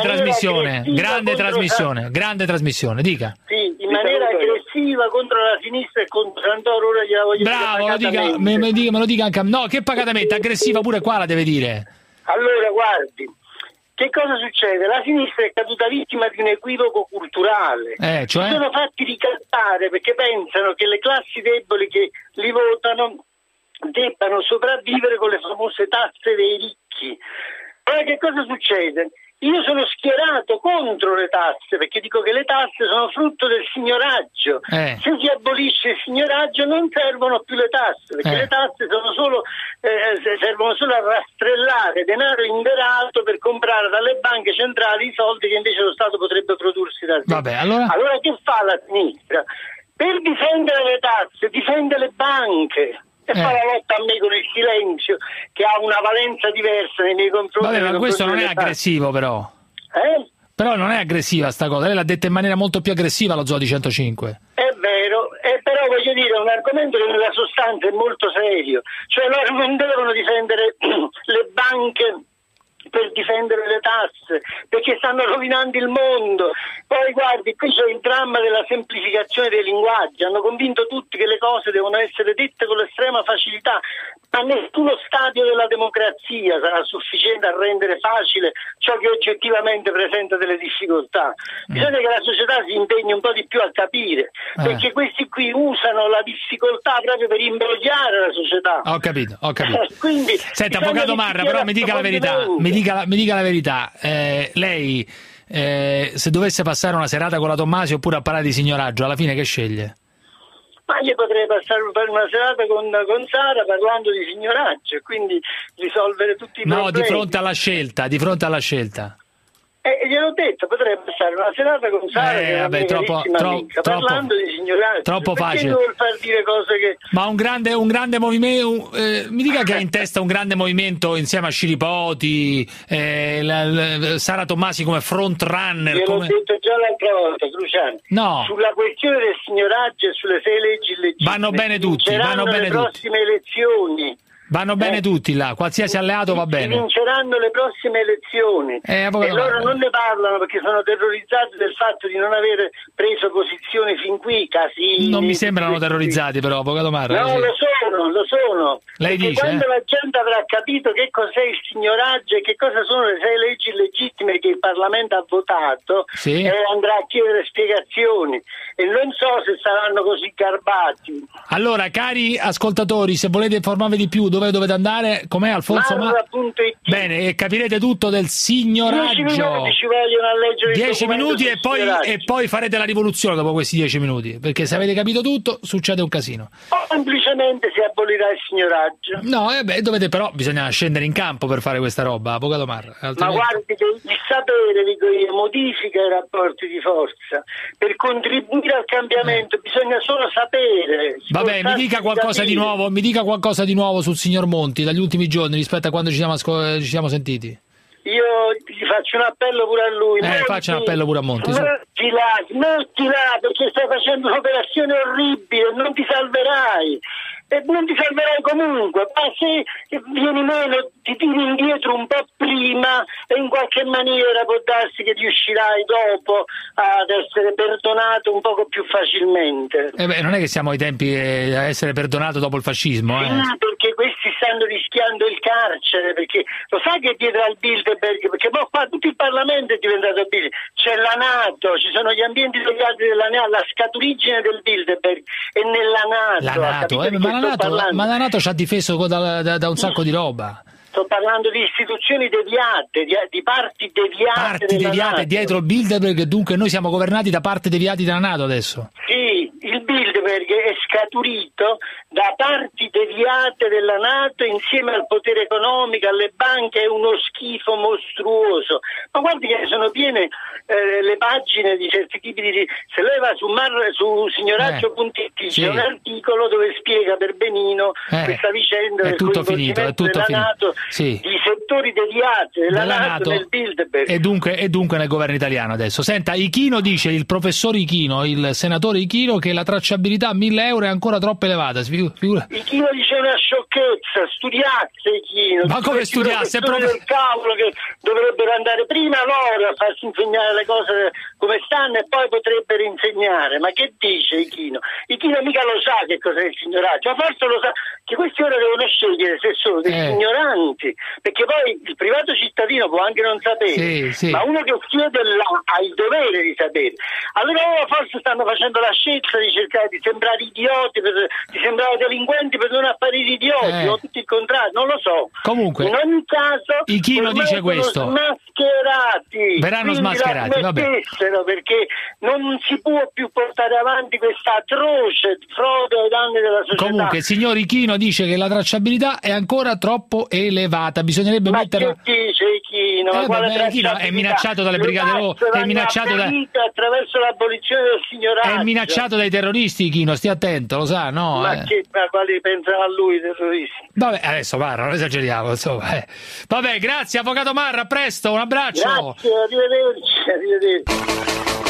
trasmissione, dica. Sì, in maniera aggressiva contro la sinistra e contro Santoro, ora gliela voglio dire. Bravo, me lo dica anche a me. No, che pacatamente, aggressiva pure qua la deve dire. Allora, guardi, che cosa succede? La sinistra è caduta vittima di un equivoco culturale. Cioè? Si sono fatti ricattare perché pensano che le classi deboli che li votano debbano sopravvivere con le famose tasse dei ricchi. Ora che cosa succede? Io sono schierato contro le tasse perché dico che le tasse sono frutto del signoraggio. Se si abolisce il signoraggio non servono più le tasse perché le tasse sono servono solo a rastrellare denaro inverato per comprare dalle banche centrali i soldi che invece lo Stato potrebbe prodursi da sé. Vabbè, allora che fa la sinistra? Per difendere le tasse difende le banche. E fa la lotta a me con il silenzio che ha una valenza diversa nei miei confronti. Vabbè, ma questo non è aggressivo però. Però non è aggressiva sta cosa, lei l'ha detta in maniera molto più aggressiva allo Zodi 105. È vero, però voglio dire, è un argomento che nella sostanza è molto serio. Cioè loro non devono difendere le banche per difendere le tasse, perché stanno rovinando il mondo. Poi guardi, qui c'è il dramma della semplificazione dei linguaggi, hanno convinto tutti che le cose devono essere dette con l'estrema facilità, ma nessuno stadio della democrazia sarà sufficiente a rendere facile ciò che oggettivamente presenta delle difficoltà. Bisogna che la società si impegni un po' di più a capire, perché questi qui usano la difficoltà proprio per imbrogliare la società. Ho capito. Quindi, senta, avvocato Marra, però mi dica la verità, mi dica la verità, lei se dovesse passare una serata con la Tommasi oppure a parlare di signoraggio, alla fine che sceglie? Ma io potrei passare una serata con Sara parlando di signoraggio e quindi risolvere tutti i problemi. No, di fronte alla scelta. Gliel'ho detto, potrei passare una serata con Sara che è una carissima amica, parlando di signoraggio. Troppo facile. Perché vuol far dire cose che... Ma un grande movimento, mi dica che ha in testa un grande movimento insieme a Scilipoti, Sara Tommasi come front runner. Gliel'ho detto già l'altra volta, Cruciani. No. Sulla questione del signoraggio e sulle 6 leggi illegittime. Vanno bene tutti. Le prossime elezioni. Vanno bene tutti là, qualsiasi alleato va bene. Vinceranno le prossime elezioni e loro non ne parlano perché sono terrorizzati del fatto di non aver preso posizione fin qui. Casini. Non mi sembrano terrorizzati però, avvocato Marra. No, lo sono. Lei perché dice, quando la gente avrà capito che cos'è il signoraggio e che cosa sono le 6 leggi illegittime che il Parlamento ha votato, andrà a chiedere spiegazioni e non so se saranno così garbati. Allora, cari ascoltatori, se volete informarvi di più, dove dovete andare? Com'è Alfonso Marra.it. Bene, e capirete tutto del signoraggio. 10 minuti ci vogliono a leggere 10 minuti e poi farete la rivoluzione dopo questi 10 minuti, perché se avete capito tutto succede un casino. O semplicemente si abolirà il signoraggio. No, però bisogna scendere in campo per fare questa roba, avvocato Marra. Ma guardi che il sapere, dico io, modifica i rapporti di forza. Per contribuire al cambiamento bisogna solo sapere. Vabbè, mi dica qualcosa di nuovo sul signor Monti dagli ultimi giorni rispetto a quando ci siamo sentiti. Io gli faccio un appello pure a lui. Faccia un appello pure a Monti. Metti là, perché stai facendo un'operazione orribile, non ti salverai. E non ti salverai comunque, ma se vieni meno ti tiri indietro un po' prima e in qualche maniera può darsi che riuscirai dopo ad essere perdonato un poco più facilmente. Non è che siamo ai tempi a essere perdonato dopo il fascismo. Perché questi stanno rischiando il carcere, perché lo sai che dietro al Bilderberg, perché poi qua tutto il Parlamento è diventato Bilderberg, c'è la NATO, ci sono gli ambienti delegati della NATO, la scaturigine del Bilderberg è nella NATO. Ma la NATO ci ha difeso da un sacco di roba. Sto parlando di istituzioni deviate, di parti deviate. Parti deviate NATO. Dietro Bilderberg, dunque noi siamo governati da parti deviati dalla NATO adesso. Sì, il Bilderberg Bilderberg è scaturito da parti deviate della NATO insieme al potere economico, alle banche, è uno schifo mostruoso. Ma guardi che sono piene le pagine di certi tipi di... Se lei va su signoraggio.it c'è un articolo dove spiega per benino questa vicenda del coinvolgimento della NATO, di settori deviati della NATO nel Bilderberg. E dunque nel governo italiano adesso. Senta, Ichino dice, il professor Ichino, il senatore Ichino, che la tracciabilità a 1.000 euro è ancora troppo elevata. Ichino dice una sciocchezza, studiasse Ichino. Ma come studiasse? Del cavolo che dovrebbero andare prima loro a farsi insegnare le cose come stanno e poi potrebbero insegnare. Ma che dice Ichino? Ichino mica lo sa che cos'è il signoraggio, ma forse lo sa che questi ora devono scegliere se sono degli ignoranti, perché poi il privato cittadino può anche non sapere, ma uno che chiede ha il dovere di sapere. Allora ora forse stanno facendo la scelta di cercare di sembrare idioti, di sembrare delinquenti per non apparire idioti, o tutto il contrario, non lo so. Comunque, in ogni caso Ichino dice questo. Smascherati, verranno smascherati, perché non si può più portare avanti questa atroce frode ai danni della società. Comunque il signor Ichino dice che la tracciabilità è ancora troppo elevata, bisognerebbe metterla... Che dice Ichino? Ichino è minacciato dalle brigate rosse, è minacciato attraverso l'abolizione del signoraggio. È minacciato dai terroristi Ichino, stia attento, lo sa, no? Ma quali pensano a lui i terroristi? Vabbè, adesso Marra, non esageriamo, insomma. Vabbè, grazie avvocato Marra, a presto, un abbraccio. Grazie, arrivederci.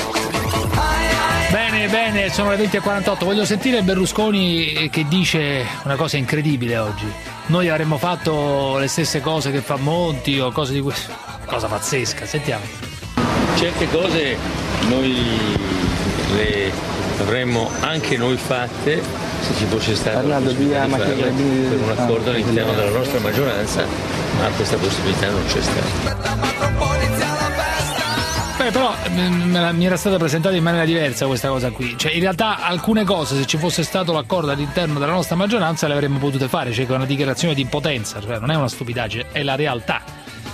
Bene, sono le 20:48. Voglio sentire Berlusconi che dice una cosa incredibile oggi. Noi avremmo fatto le stesse cose che fa Monti o cose di questo. Cosa pazzesca, sentiamo. Certe cose noi le avremmo anche noi fatte se ci fosse stato la possibilità di farle per un accordo all'interno della nostra maggioranza, ma questa possibilità non c'è stata. Però mi era stata presentata in maniera diversa questa cosa qui, cioè in realtà alcune cose, se ci fosse stato l'accordo all'interno della nostra maggioranza, le avremmo potute fare, cioè con una dichiarazione di impotenza, cioè non è una stupidaggine, è la realtà.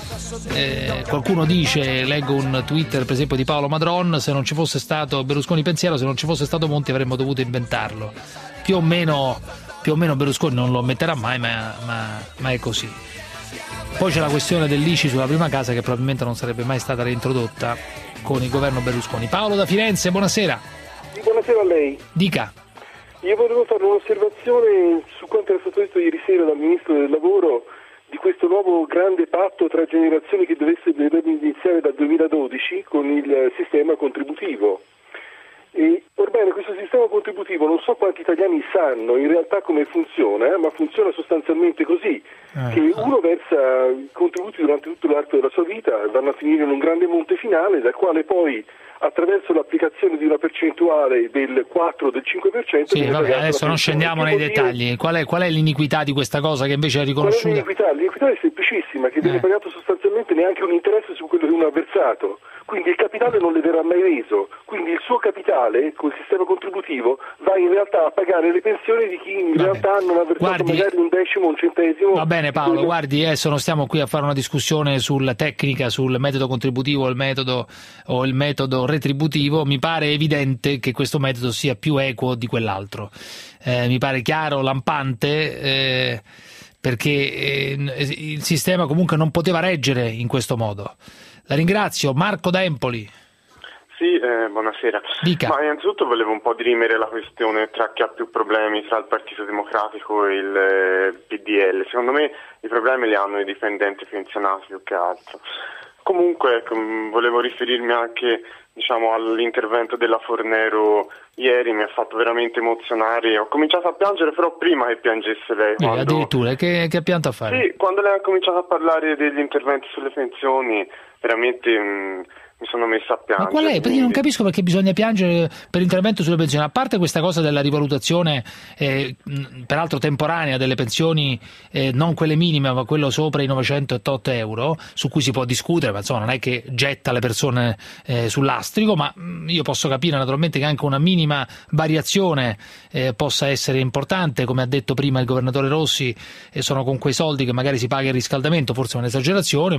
Qualcuno dice, leggo un Twitter per esempio di Paolo Madron, se non ci fosse stato Berlusconi pensiero, se non ci fosse stato Monti avremmo dovuto inventarlo. Più o meno Berlusconi non lo ammetterà mai, ma è così. Poi c'è la questione dell'ICI sulla prima casa, che probabilmente non sarebbe mai stata reintrodotta con il governo Berlusconi. Paolo da Firenze, buonasera. Buonasera a lei. Dica. Io volevo fare un'osservazione su quanto era stato detto ieri sera dal Ministro del Lavoro di questo nuovo grande patto tra generazioni che dovrebbe iniziare dal 2012 con il sistema contributivo. E orbene questo sistema contributivo non so quanti italiani sanno in realtà come funziona, ma funziona sostanzialmente così, che uno versa i contributi durante tutto l'arco della sua vita, vanno a finire in un grande monte finale dal quale poi attraverso l'applicazione di una percentuale del 4 o del 5%. Sì, vabbè, adesso non scendiamo nei dettagli. Qual è l'iniquità di questa cosa che invece è riconosciuta? L'iniquità è semplicissima, che viene pagato sostanzialmente neanche un interesse su quello che uno ha versato. Quindi il capitale non le verrà mai reso, quindi il suo capitale col sistema contributivo va in realtà a pagare le pensioni di chi in realtà non ha versato magari un decimo, un centesimo. Va bene Paolo, guardi, adesso non stiamo qui a fare una discussione sulla tecnica, sul metodo contributivo o il metodo retributivo. Mi pare evidente che questo metodo sia più equo di quell'altro, mi pare chiaro, lampante, perché il sistema comunque non poteva reggere in questo modo. La ringrazio. Marco da Empoli. Sì, buonasera. Dica. Ma innanzitutto volevo un po' dirimere la questione tra chi ha più problemi tra il Partito Democratico e il PDL. Secondo me i problemi li hanno i dipendenti pensionati più che altro. Comunque volevo riferirmi anche all'intervento della Fornero ieri, mi ha fatto veramente emozionare. Ho cominciato a piangere però prima che piangesse lei. Addirittura, che ha pianto a fare? Sì, quando lei ha cominciato a parlare degli interventi sulle pensioni, veramente mi sono messa a piangere. Ma qual è? Perché io non capisco perché bisogna piangere per l'intervento sulle pensioni, a parte questa cosa della rivalutazione peraltro temporanea delle pensioni, non quelle minime ma quello sopra i 908 euro, su cui si può discutere, ma insomma non è che getta le persone sul lastrico, ma io posso capire naturalmente che anche una minima variazione possa essere importante, come ha detto prima il governatore Rossi, sono con quei soldi che magari si paga il riscaldamento, forse è un'esagerazione,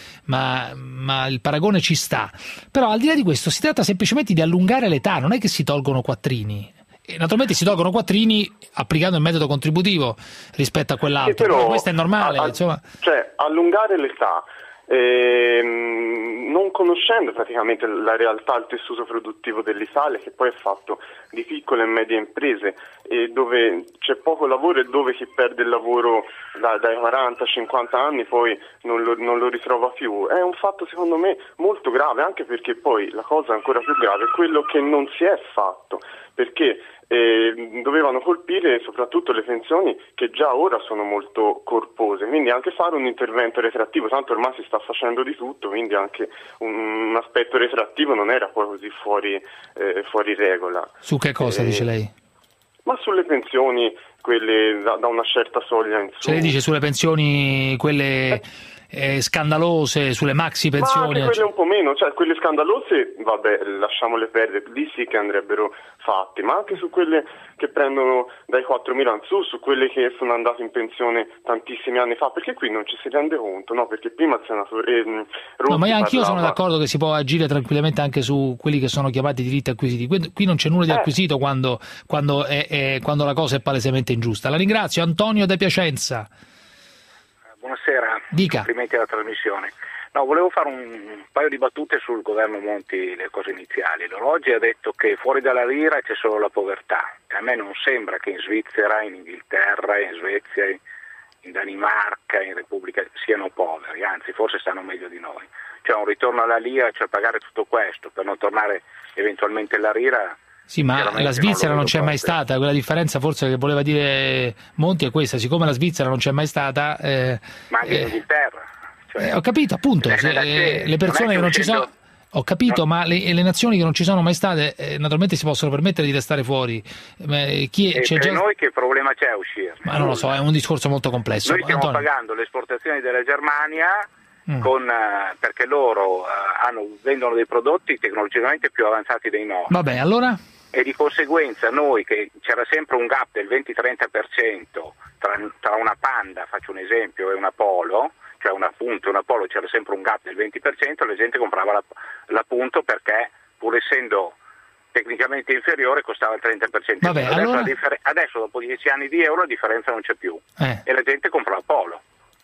ma il paragone ci sta. Però al di là di questo si tratta semplicemente di allungare l'età, non è che si tolgono quattrini, E naturalmente si tolgono quattrini applicando il metodo contributivo rispetto a quell'altro, però questo è normale. Insomma. Cioè, allungare l'età, non conoscendo praticamente la realtà, il tessuto produttivo dell'Italia, che poi è fatto di piccole e medie imprese, e dove c'è poco lavoro e dove chi perde il lavoro dai 40-50 anni poi non lo ritrova più, è un fatto secondo me molto grave, anche perché poi la cosa ancora più grave è quello che non si è fatto, perché dovevano colpire soprattutto le pensioni che già ora sono molto corpose, quindi anche fare un intervento retrattivo, tanto ormai si sta facendo di tutto, quindi anche un aspetto retrattivo non era poi così fuori regola. Su che cosa dice lei? Ma sulle pensioni, quelle da una certa soglia in su. Lei dice sulle pensioni quelle scandalose, sulle maxi pensioni? Ma anche quelle un po' meno, cioè quelle scandalose, vabbè, lasciamole perdere, lì sì che andrebbero fatti, ma anche su quelle che prendono dai 4.000 in su quelle che sono andate in pensione tantissimi anni fa, perché qui non ci si rende conto, no? Perché prima il senatore Rossi no, ma anch'io sono d'accordo che si può agire tranquillamente anche su quelli che sono chiamati diritti acquisiti. Qui non c'è nulla di acquisito quando la cosa è palesemente ingiusta. La ringrazio. Antonio da Piacenza. Buonasera, dica. Complimenti alla trasmissione. No, volevo fare un paio di battute sul governo Monti, le cose iniziali. L'Orologi ha detto che fuori dalla lira c'è solo la povertà. A me non sembra che in Svizzera, in Inghilterra, in Svezia, in Danimarca, in Repubblica siano poveri, anzi forse stanno meglio di noi. Cioè un ritorno alla lira, cioè pagare tutto questo per non tornare eventualmente alla lira. Sì, ma la Svizzera non c'è mai stata, quella differenza forse che voleva dire Monti è questa, siccome la Svizzera non c'è mai stata... ma anche in Inghilterra. Cioè, ho capito, appunto, le persone che non ci sono... Ho capito, no. Ma le nazioni che non ci sono mai state naturalmente si possono permettere di restare fuori. Per noi che problema c'è a uscire? Ma non lo so, è un discorso molto complesso. Noi stiamo pagando le esportazioni della Germania... perché loro vendono dei prodotti tecnologicamente più avanzati dei nostri. Vabbè, allora? E di conseguenza noi, che c'era sempre un gap del 20-30% tra una Panda, faccio un esempio, e una Polo, cioè una Punto e una Polo, c'era sempre un gap del 20%, la gente comprava la Punto perché pur essendo tecnicamente inferiore costava il 30%. Vabbè, adesso dopo 10 anni di euro la differenza non c'è più e la gente compra la Polo.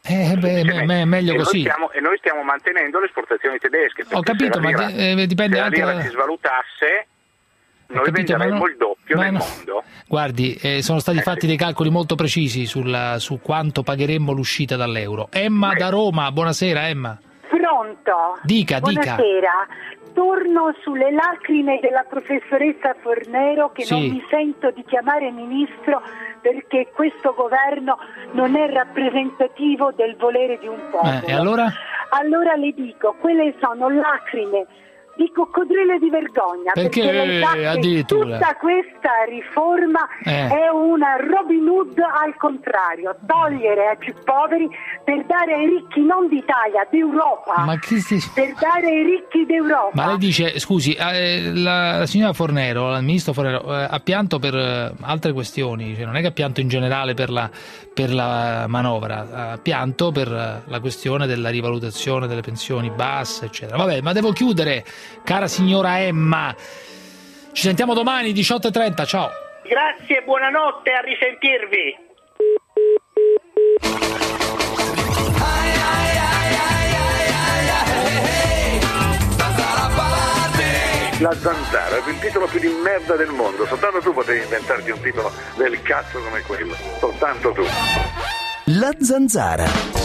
Meglio così. Noi stiamo mantenendo le esportazioni tedesche. Ho capito, ma dipende anche... Se la lira si svalutasse, noi venderemmo il doppio nel mondo. Guardi, sono stati fatti dei calcoli molto precisi su quanto pagheremmo l'uscita dall'euro. Emma da Roma, buonasera Emma. Pronto? Dica. Buonasera. Torno sulle lacrime della professoressa Fornero che non mi sento di chiamare ministro perché questo governo non è rappresentativo del volere di un popolo. E allora? Allora le dico, quelle sono lacrime di coccodrillo di vergogna, perché addirittura tutta questa riforma è una Robin Hood al contrario, togliere ai più poveri per dare ai ricchi non d'Italia, d'Europa, per dare ai ricchi d'Europa. Ma lei dice, scusi, la signora Fornero, il ministro Fornero ha pianto per altre questioni, cioè non è che ha pianto in generale per la manovra, ha pianto per la questione della rivalutazione delle pensioni basse, eccetera. Vabbè, ma devo chiudere. Cara signora Emma, ci sentiamo domani 18:30, ciao. Grazie, buonanotte, a risentirvi. La Zanzara è il titolo più di merda del mondo, soltanto tu potevi inventarti un titolo del cazzo come quello, soltanto tu. La Zanzara.